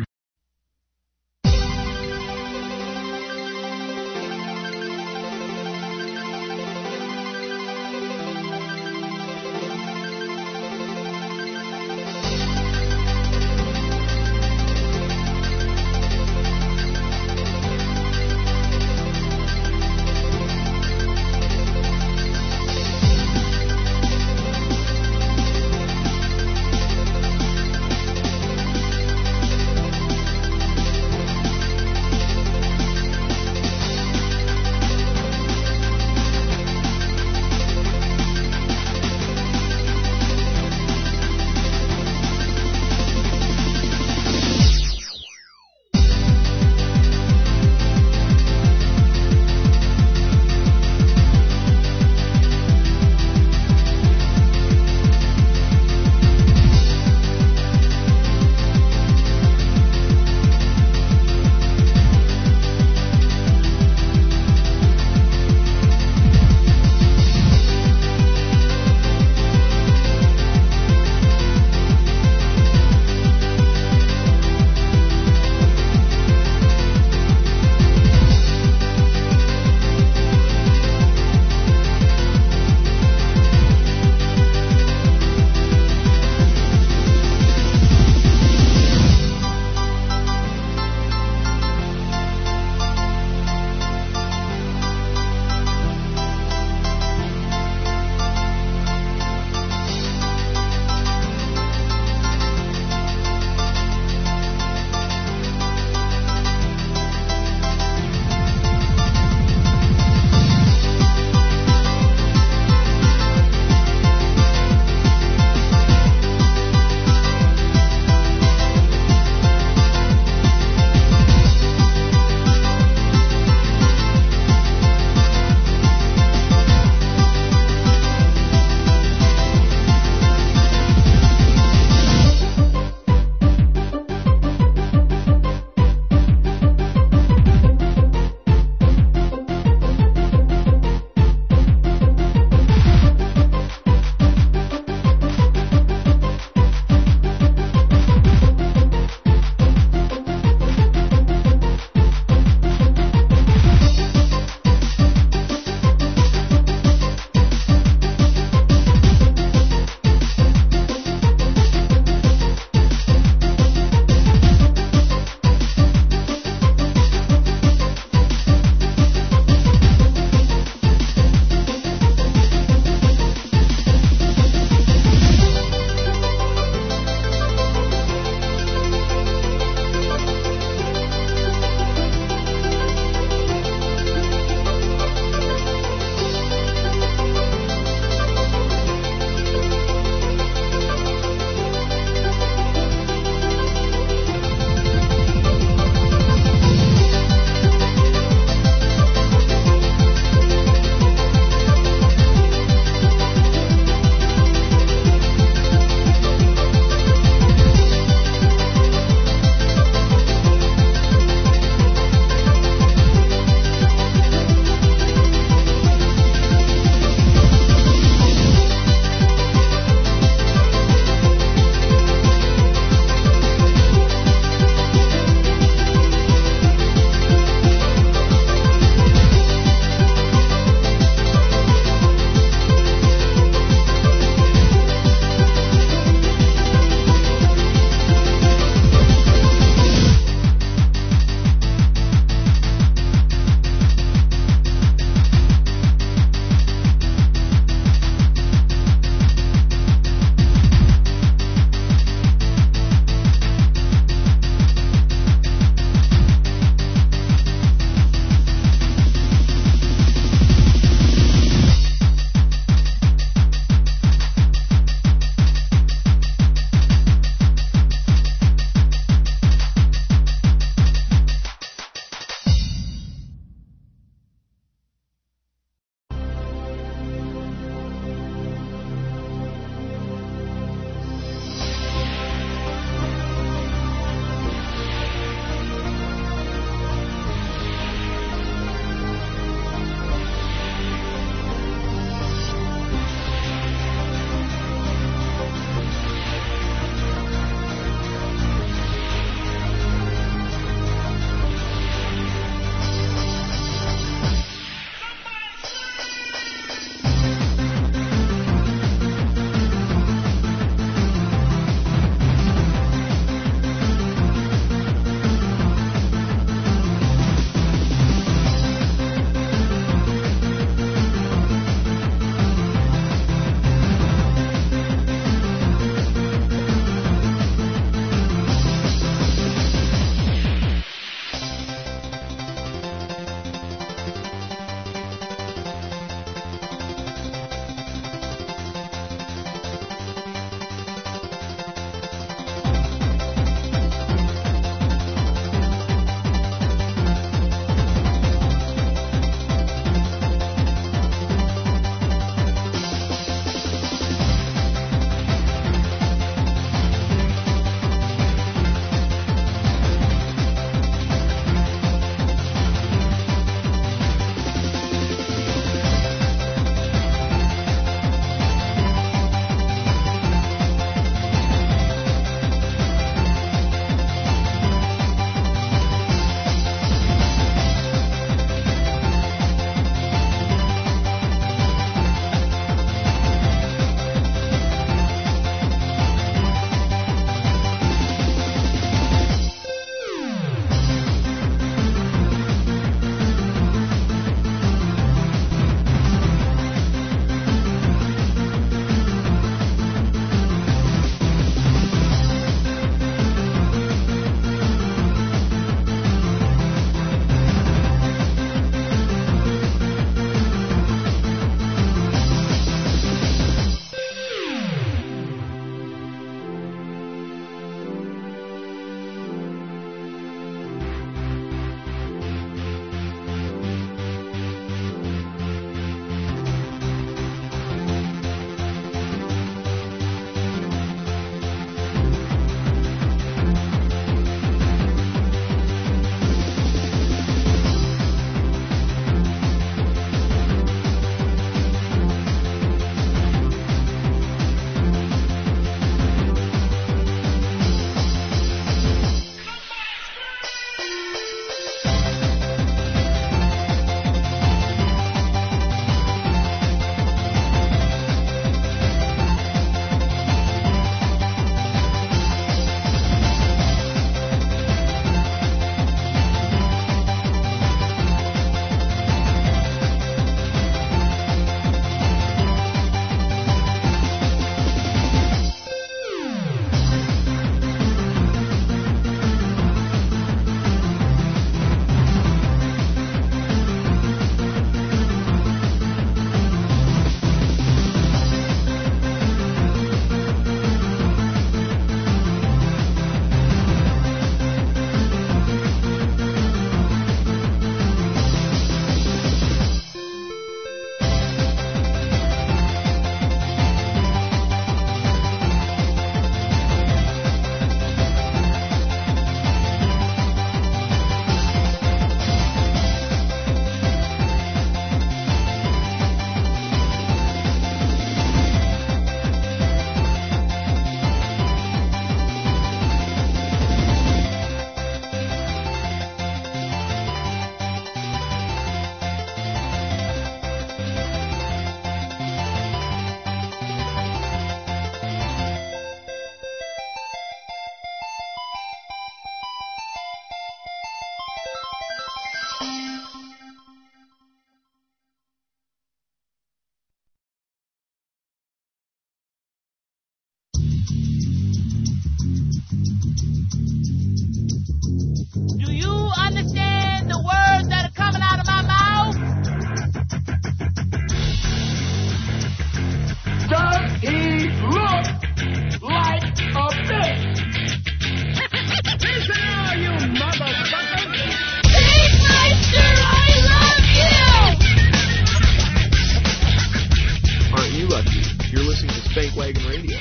Speaker 6: Spank Wagon Radio.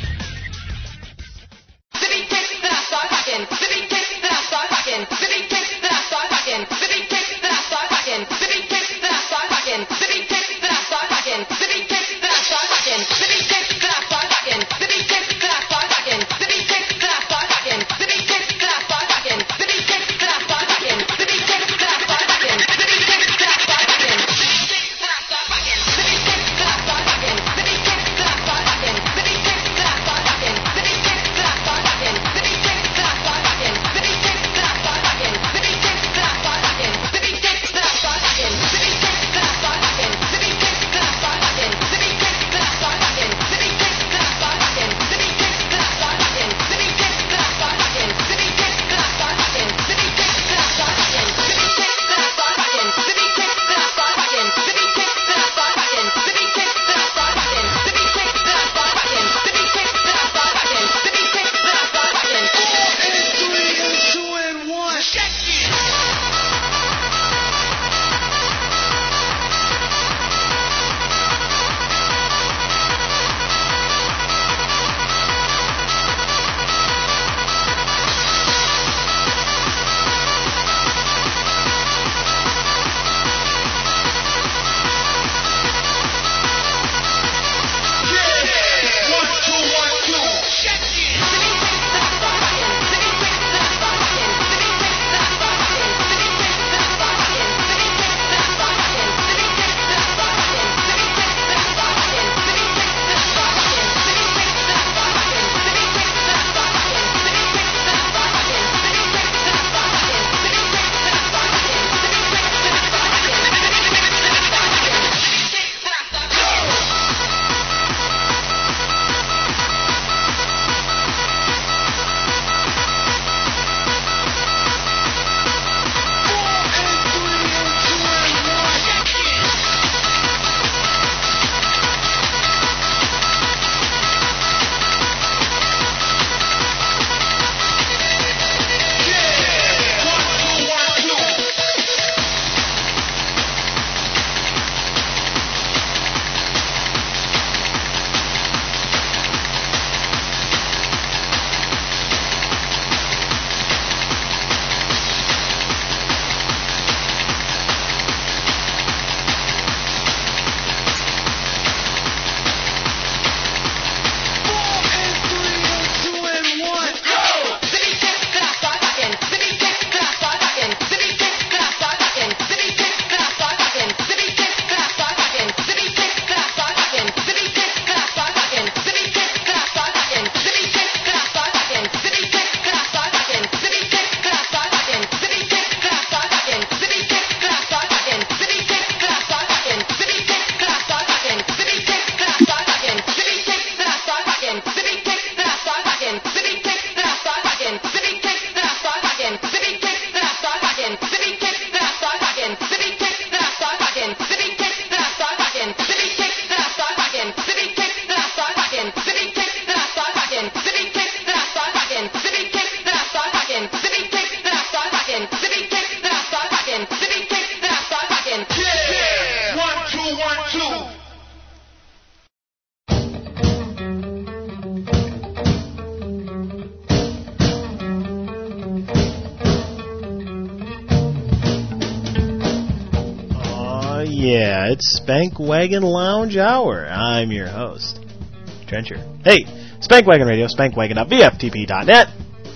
Speaker 8: Yeah, it's Spank Wagon Lounge Hour. I'm your host, Trencher. Hey, Spank Wagon Radio, spank wagon dot v f t p dot net.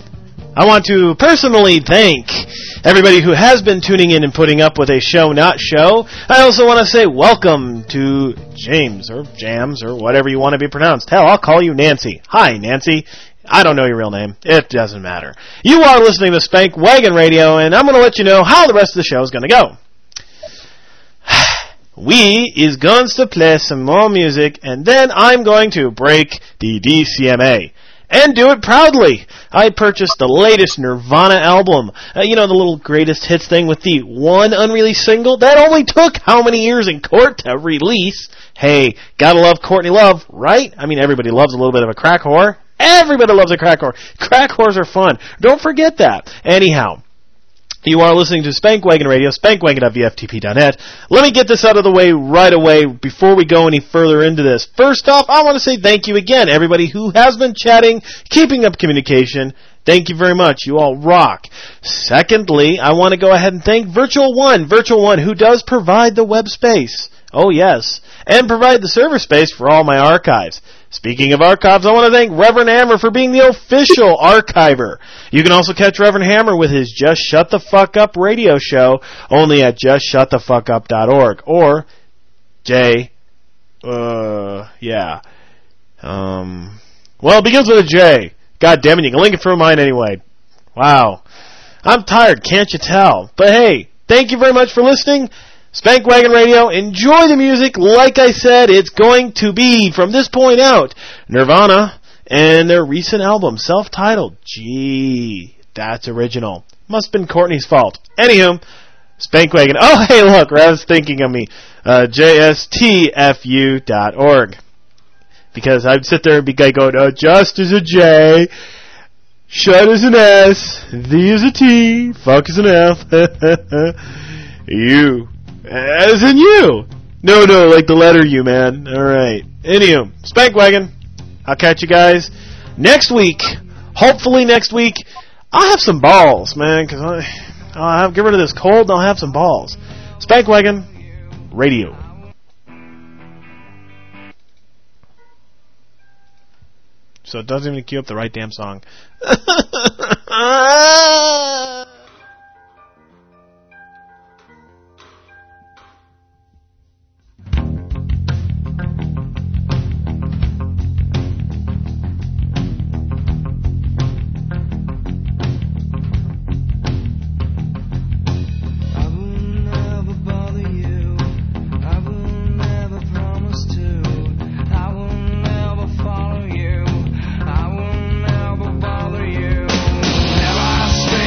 Speaker 8: I want to personally thank everybody who has been tuning in and putting up with a show not show. I also want to say welcome to James, or Jams, or whatever you want to be pronounced. Hell, I'll call you Nancy. Hi, Nancy. I don't know your real name. It doesn't matter. You are listening to Spank Wagon Radio, and I'm going to let you know how the rest of the show is going to go. We is going to play some more music, and then I'm going to break the D C M A. And do it proudly. I purchased the latest Nirvana album. Uh, you know, the little greatest hits thing with the one unreleased single? That only took how many years in court to release? Hey, gotta love Courtney Love, right? I mean, everybody loves a little bit of a crack whore. Everybody loves a crack whore. Crack whores are fun. Don't forget that. Anyhow, You are listening to Spankwagon Radio, spankwagon dot v f t p dot net. Let me get this out of the way right away before we go any further into this. First off, I want to say thank you again, everybody who has been chatting, keeping up communication. Thank you very much. You all rock. Secondly, I want to go ahead and thank Virtual One, Virtual One, who does provide the web space. Oh, yes. And provide the server space for all my archives. Speaking of archives, I want to thank Reverend Hammer for being the official archiver. You can also catch Reverend Hammer with his Just Shut the Fuck Up radio show only at just shut the fuck up dot org. Or, J, uh, yeah. Um, well, it begins with a J. God damn it, you can link it through mine anyway. Wow. I'm tired, can't you tell? But hey, thank you very much for listening. Spankwagon Radio, enjoy the music. Like I said, it's going to be, from this point out, Nirvana and their recent album, self-titled. Gee, that's original. Must have been Courtney's fault. Anywho, Spankwagon. Oh, hey, look, Rav's thinking of me. Uh, J S T F U dot org. Because I'd sit there and be going, oh, just is a J, shut is an S, the is a T, fuck is an F, you. As in you. No, no, like the letter U, man. Alright. Anywho, Spankwagon. I'll catch you guys next week. Hopefully next week, I'll have some balls, man, because I'll have, get rid of this cold and I'll have some balls. Spankwagon Radio. So it doesn't even cue up the right damn song.
Speaker 1: Stay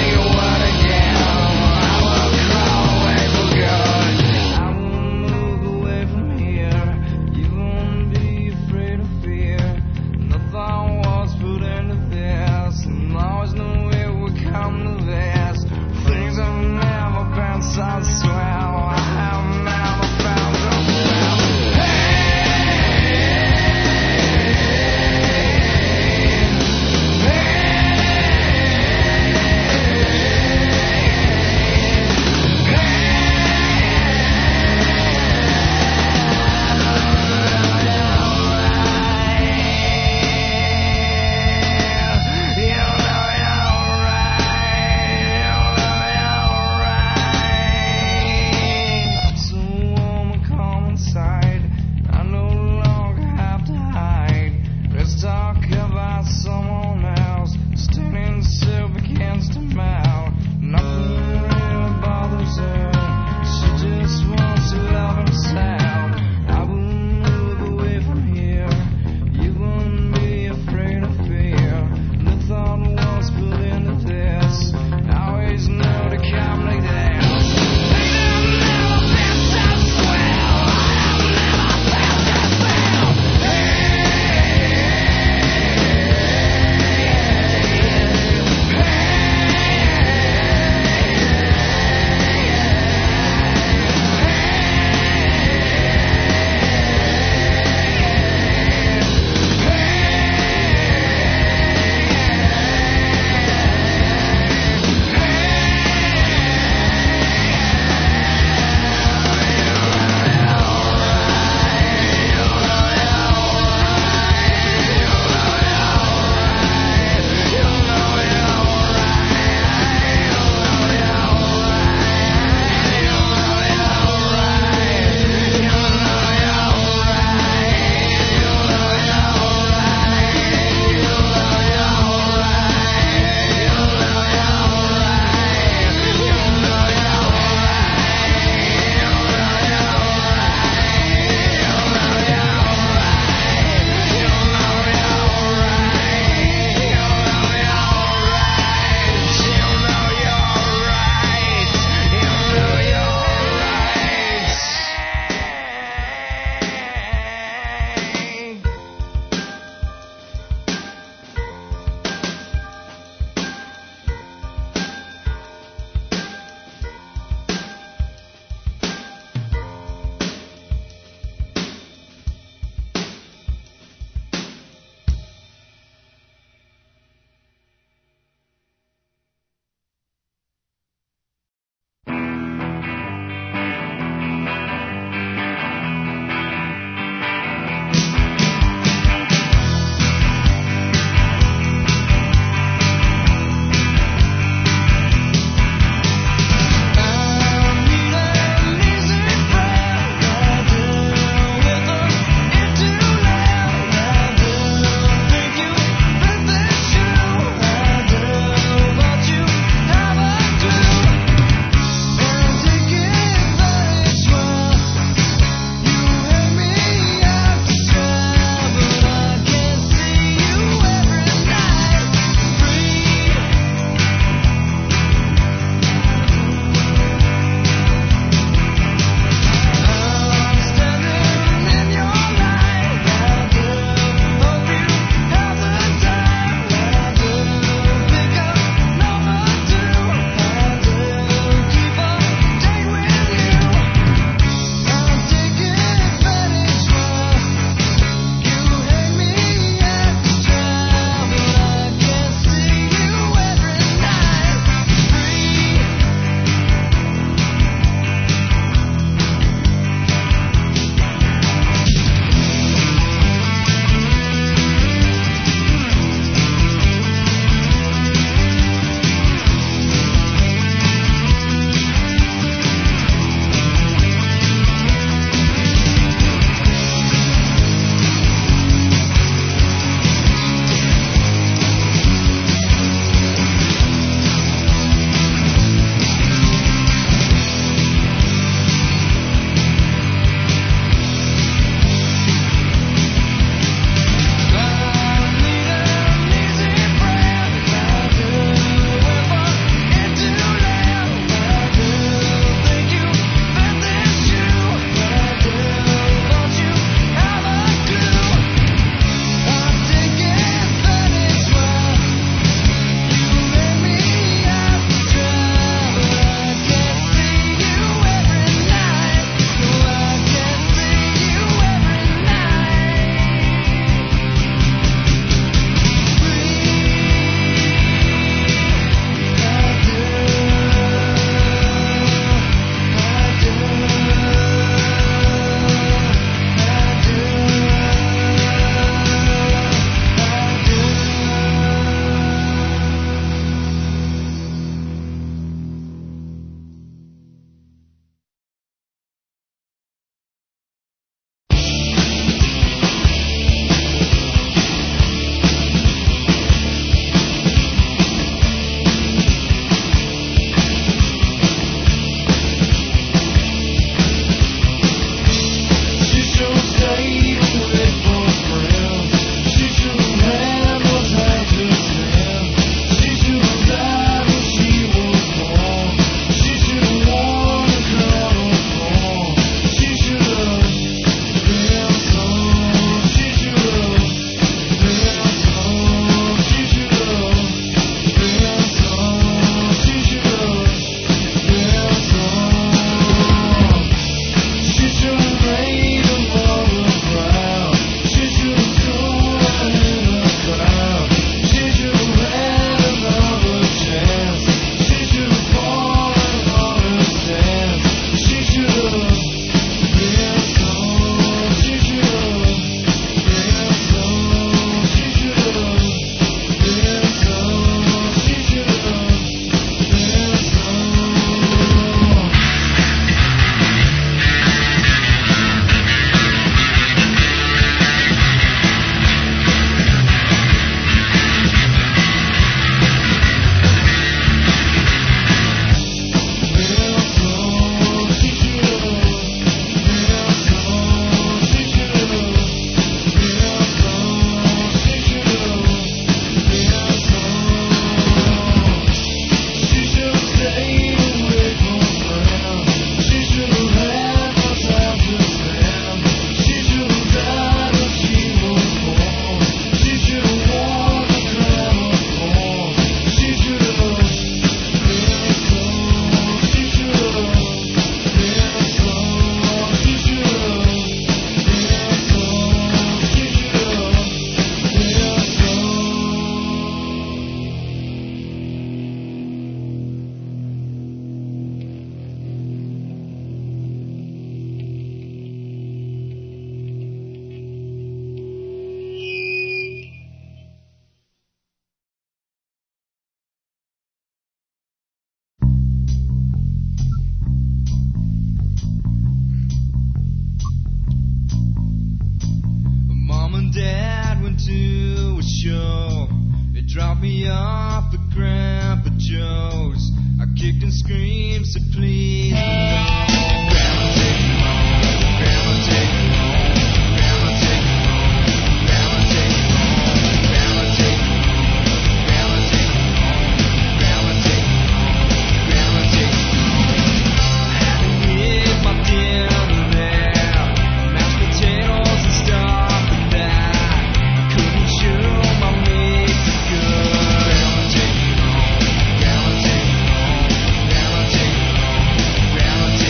Speaker 1: to a show. They dropped me off at Grandpa Joe's. I kicked and screamed, so please no. Grandma, take me home. Grandma, take me home. Grandma, take me home. Grandma, take me home. Grandma, take me home. Grandma, take me home. Grandma, take me home. Grandma, take me home. I had to eat my dinner there. Mashed potatoes and stuff like that. I couldn't chew my meat too good. Grandma, take me home. Grandma, take me home. Grandma, take me home. Grandma, take me home.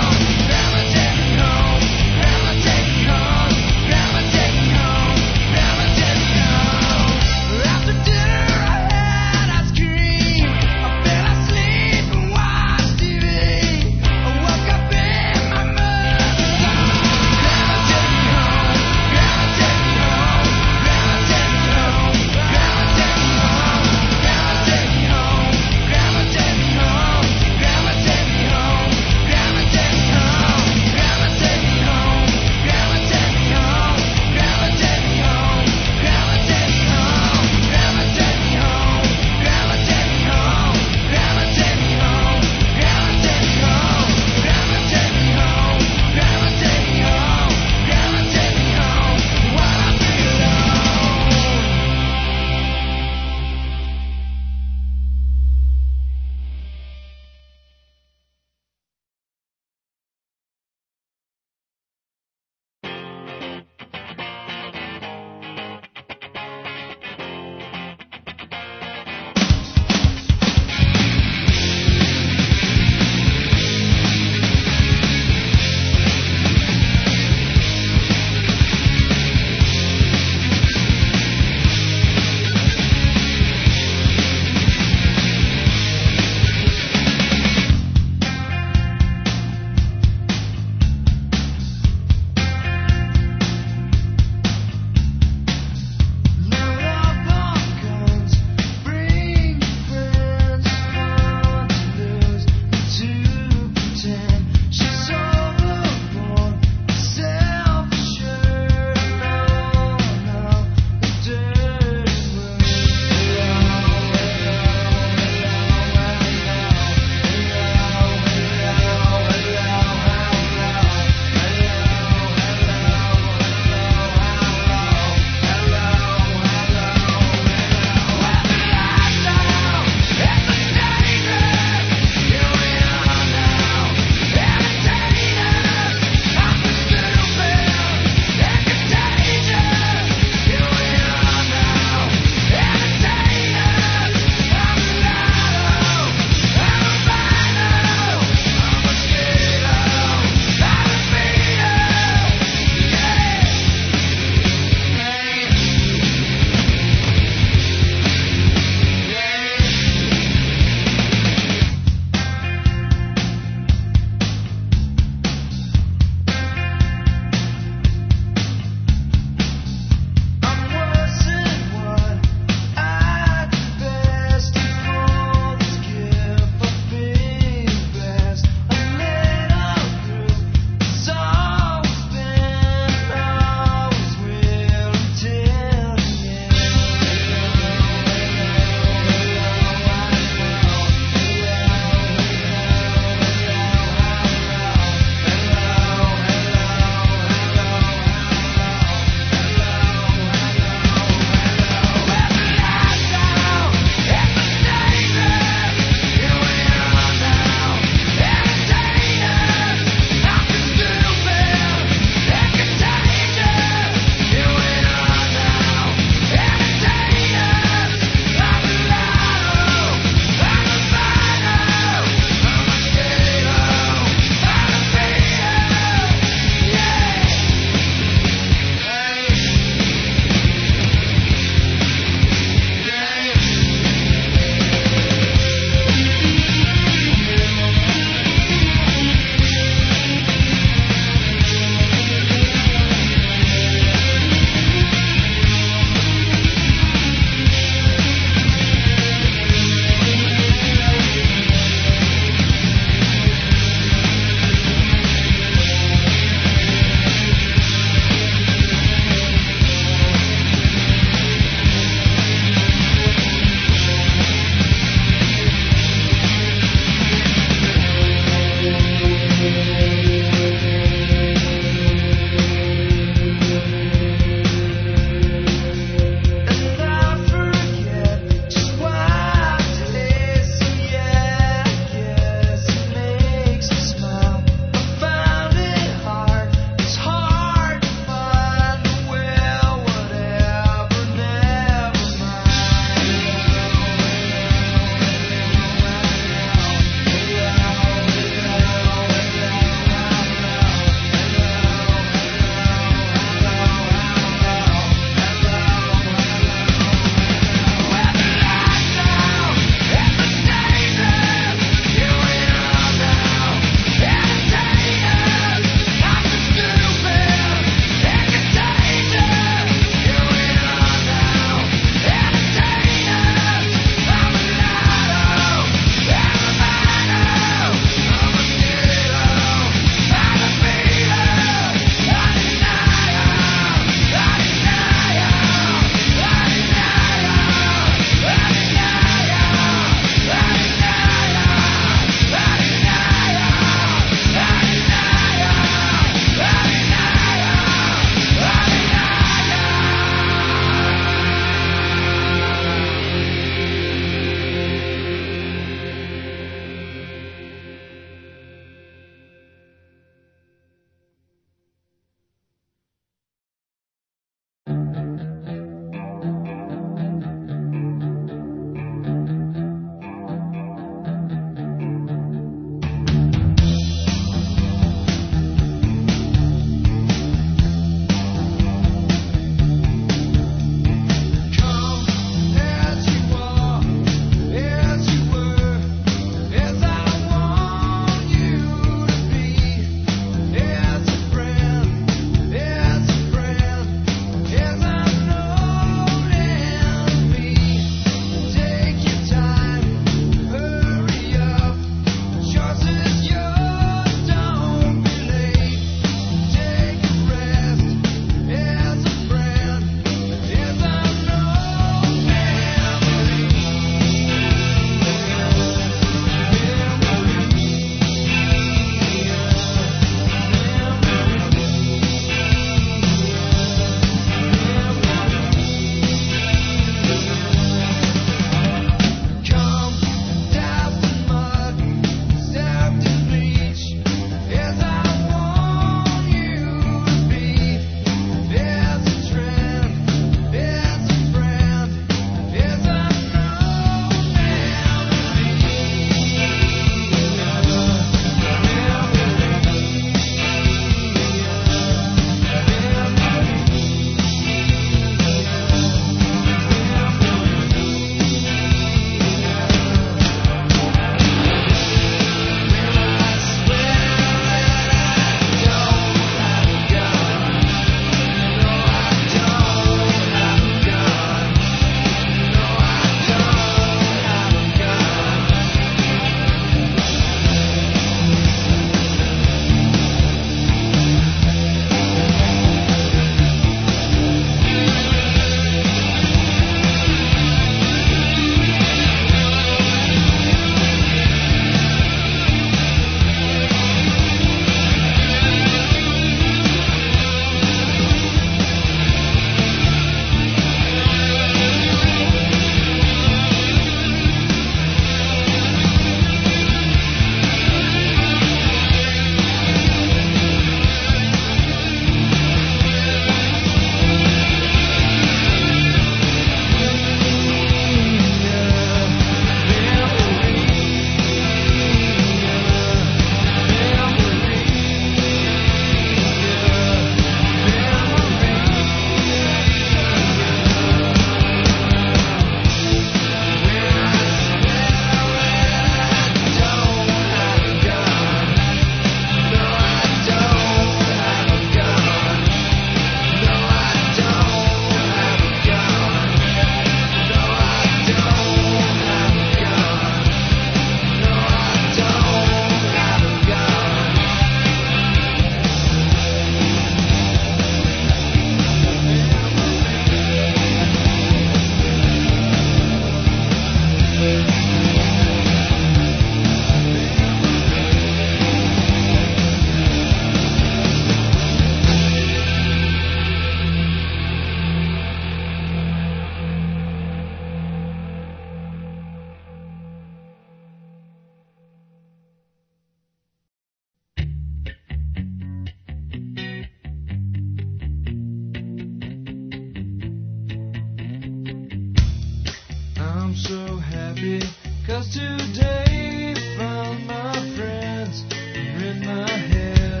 Speaker 1: happy, 'cause today found my friends are in my head.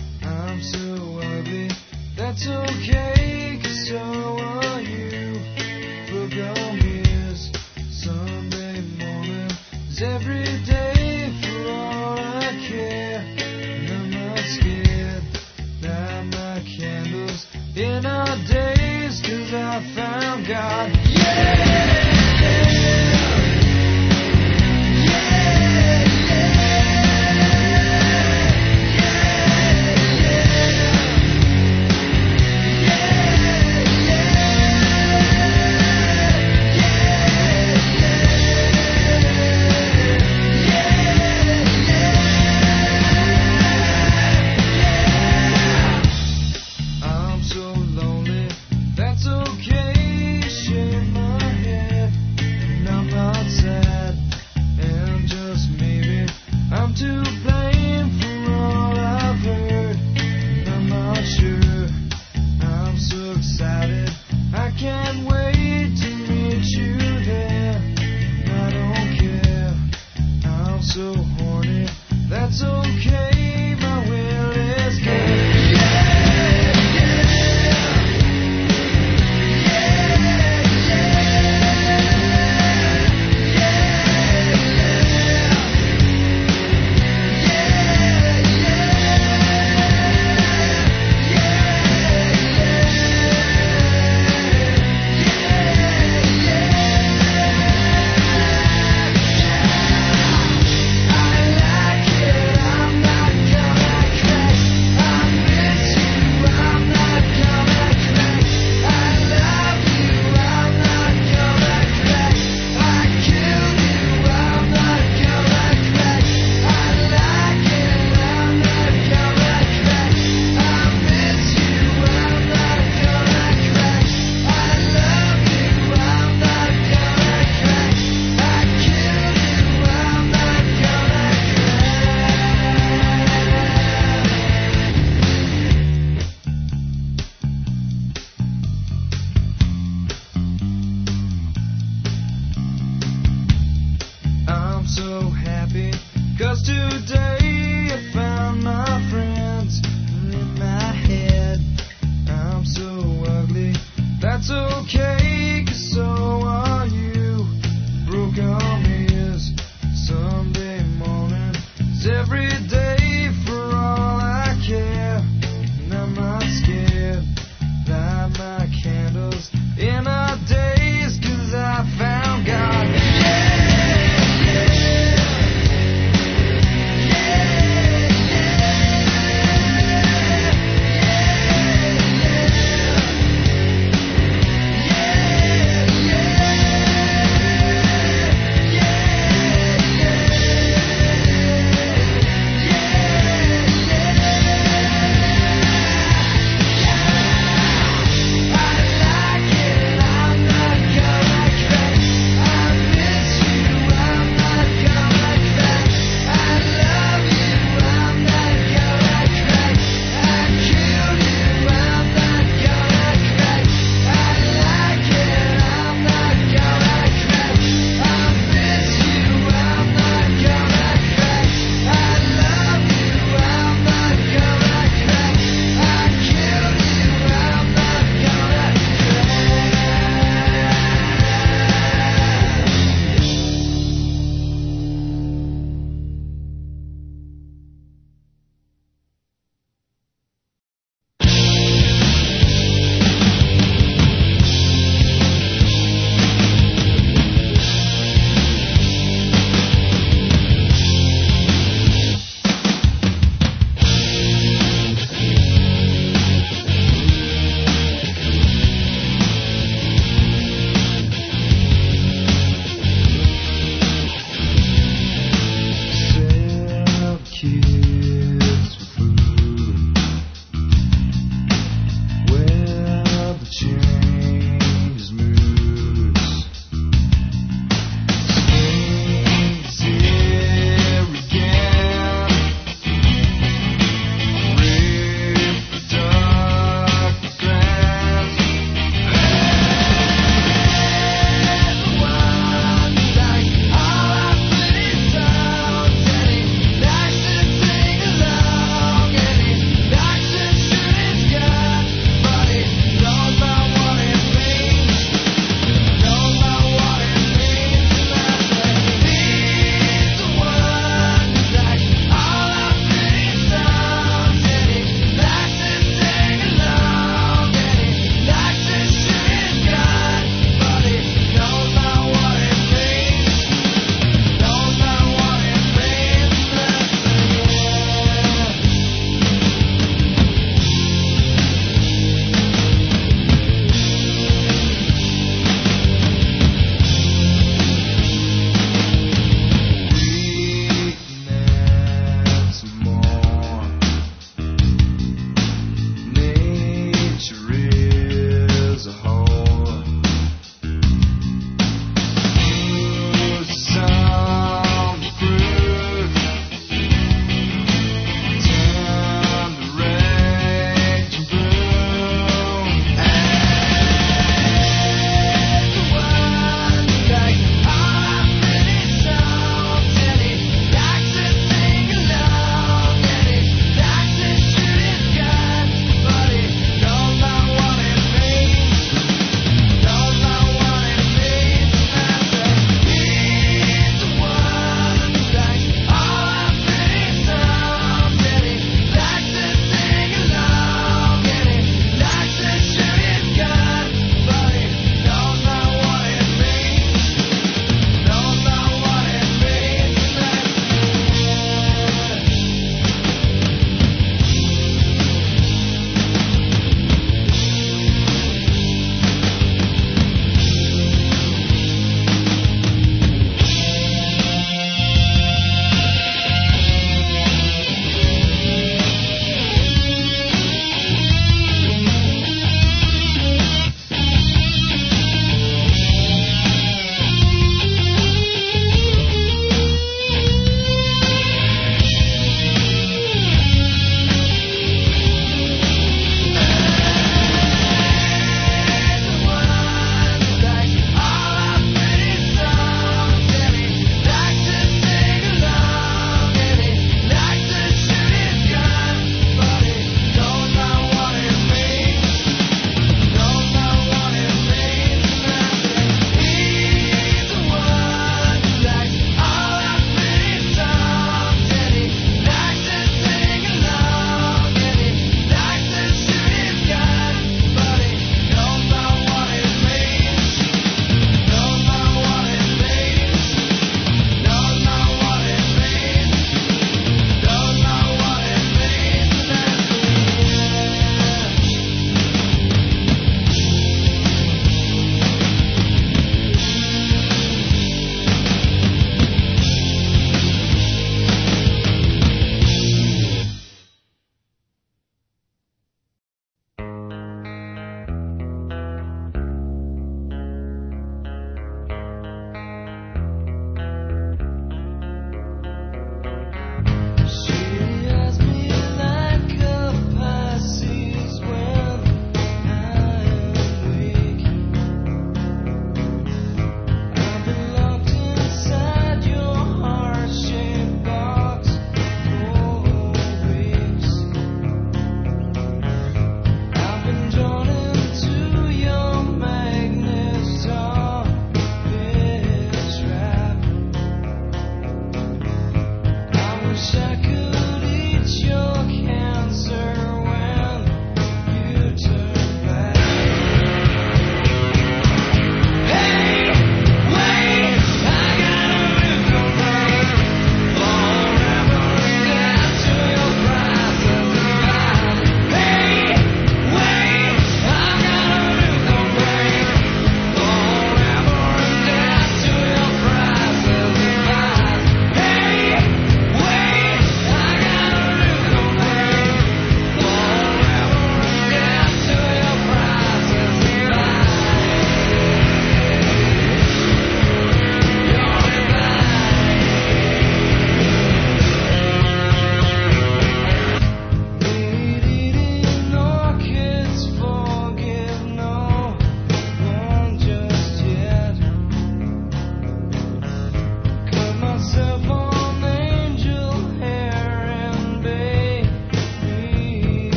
Speaker 1: I'm so ugly, that's okay, 'cause so are you. Program is Sunday morning is every day for all I care. And I'm not scared, light my candles in our days, 'cause I found God. Yeah!
Speaker 9: Yeah.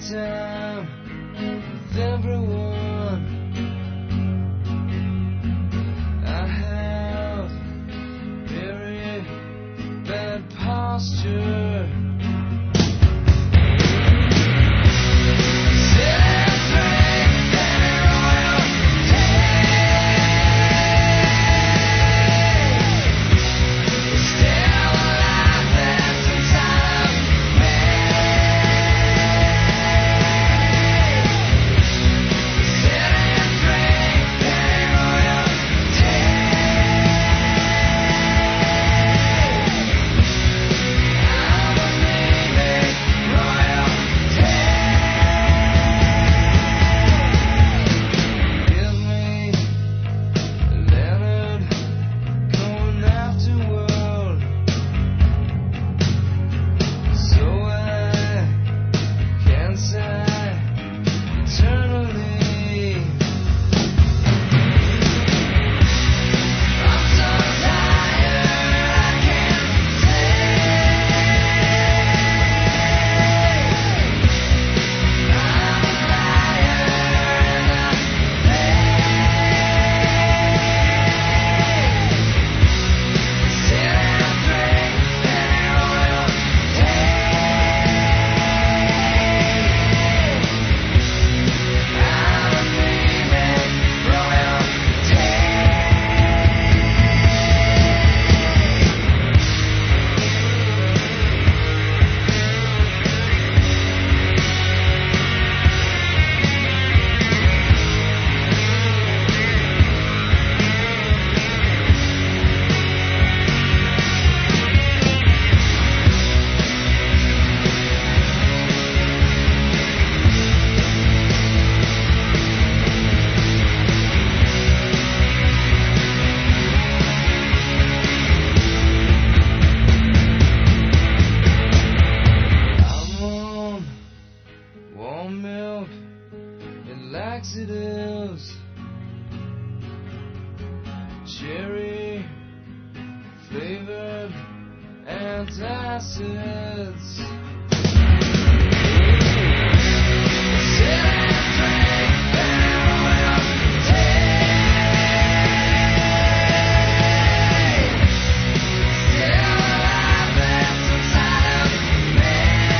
Speaker 1: time with everyone. I have very bad posture. Laxatives, cherry flavored antacids. Sit and drink heroin tea. Still alive that's inside of me.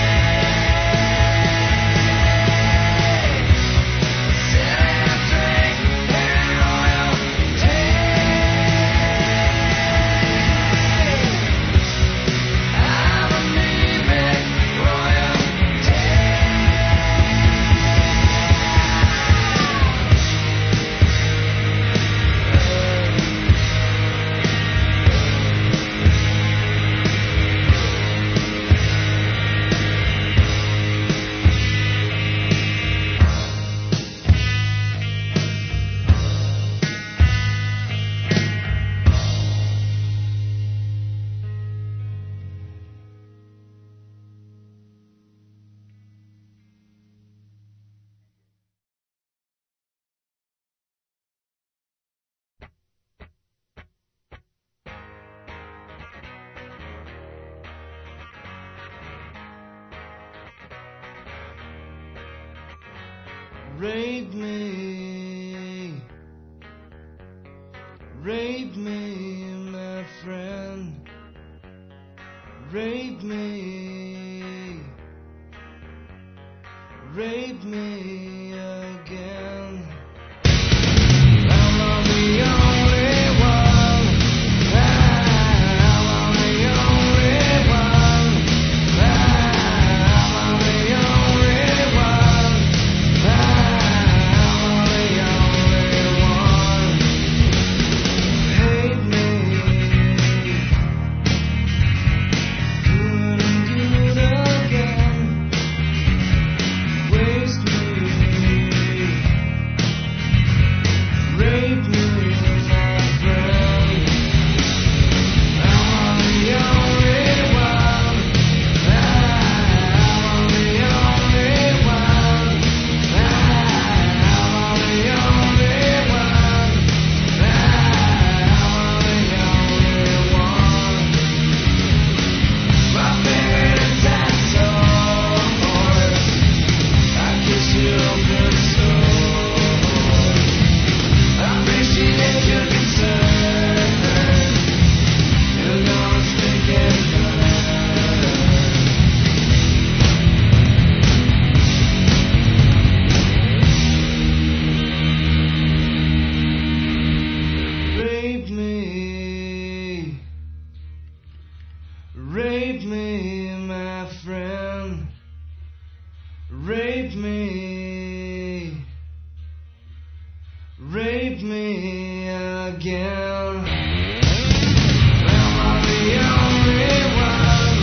Speaker 1: Sit and drink heroin tea. I'm anemic royalty. Rape me, rape me, my friend. Rape me, rape me again. I'm on the only one. I'm on the only one. I'm on the only one. I'm on the only one. Hate me, good and good again. Waste me. Rape me, my friend. Rape me. Rape me again. Am I the only one?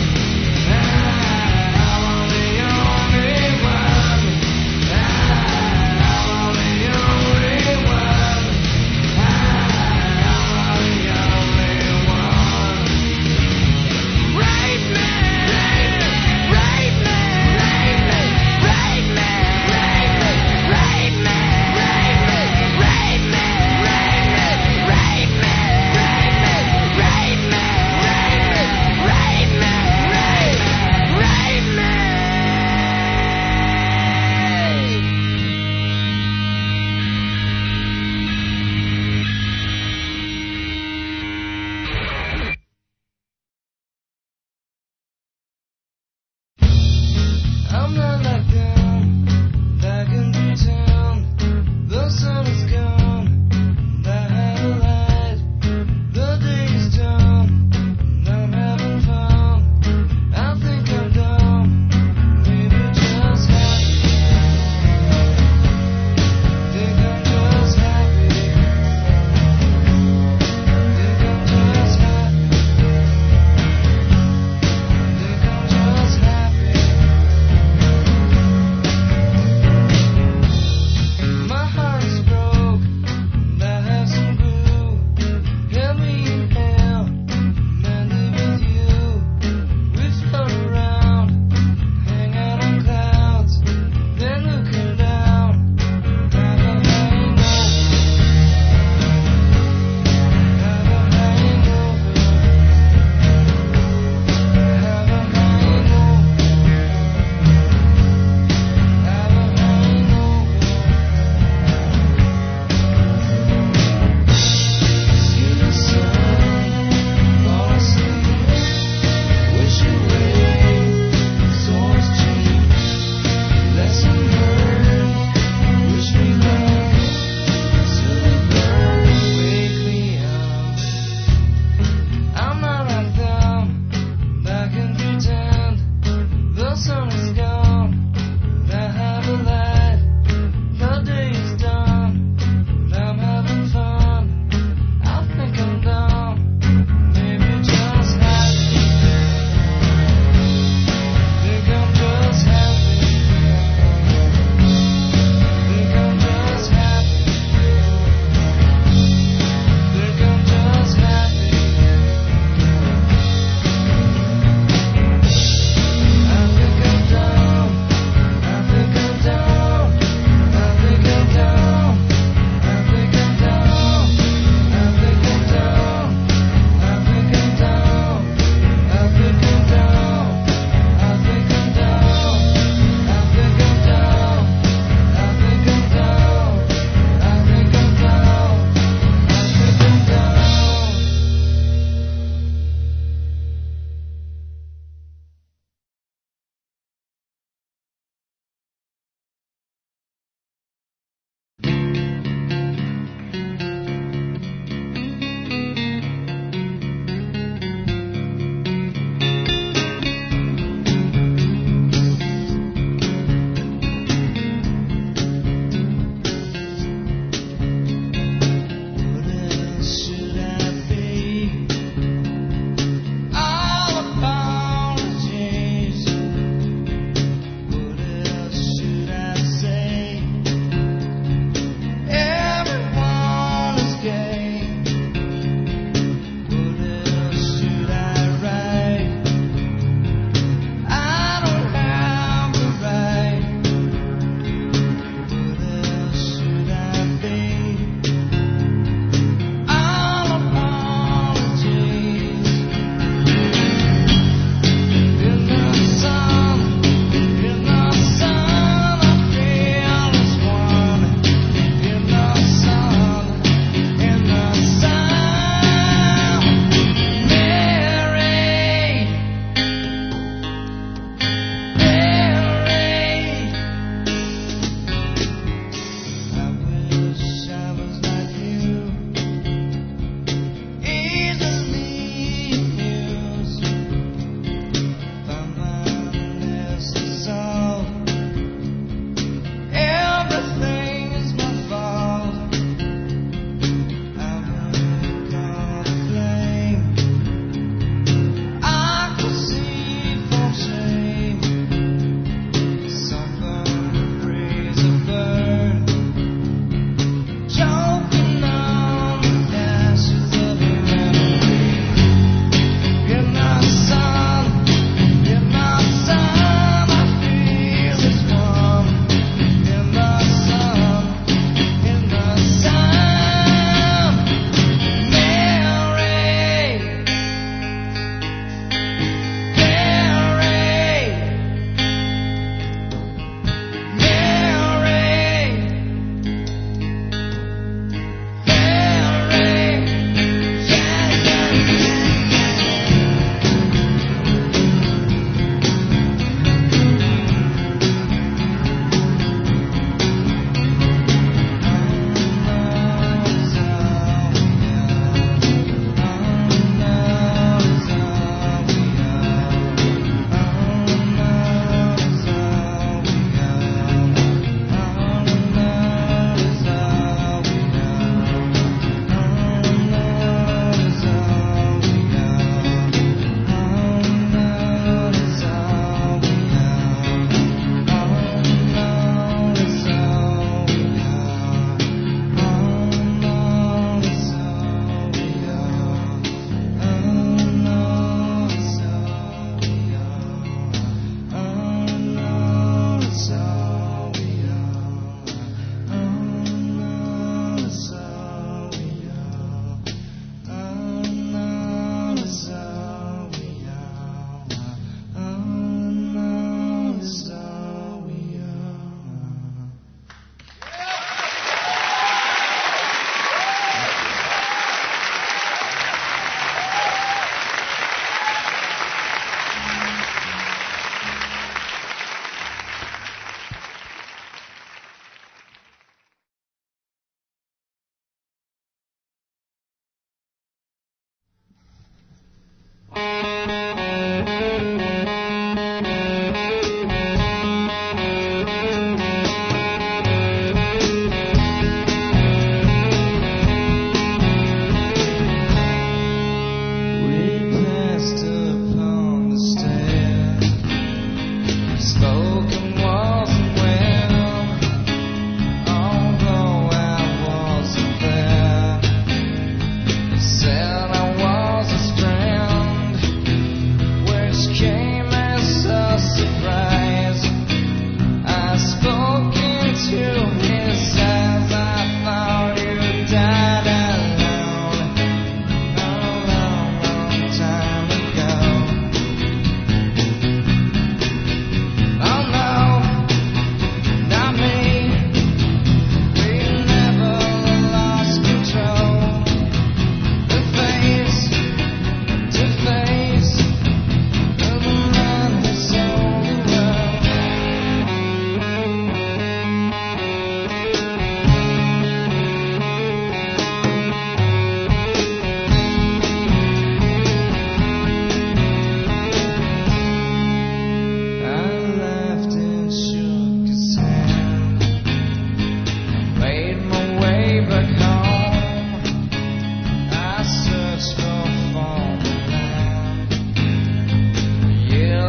Speaker 1: Am I the only one? Am I the only one? Am I the only one? Rape me!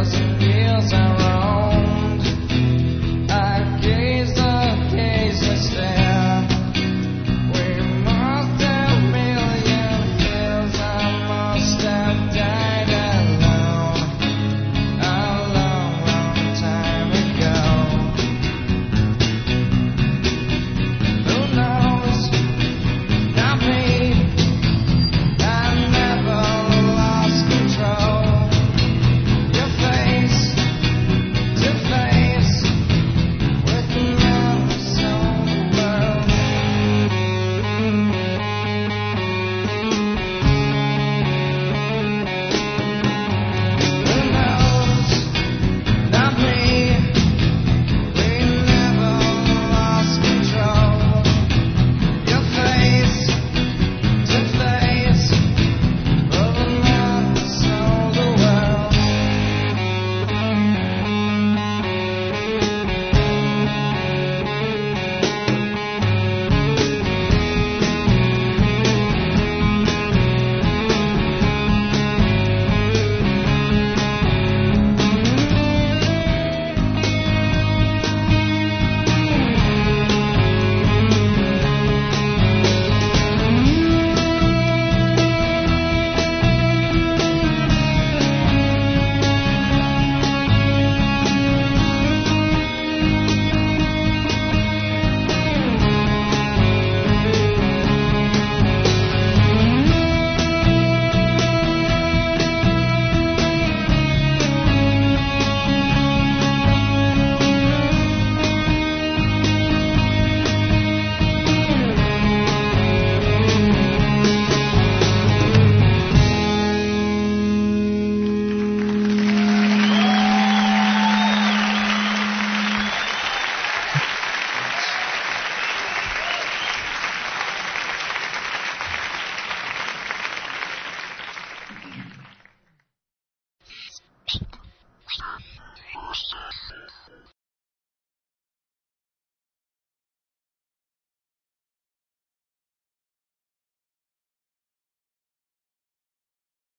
Speaker 1: feels are wrong.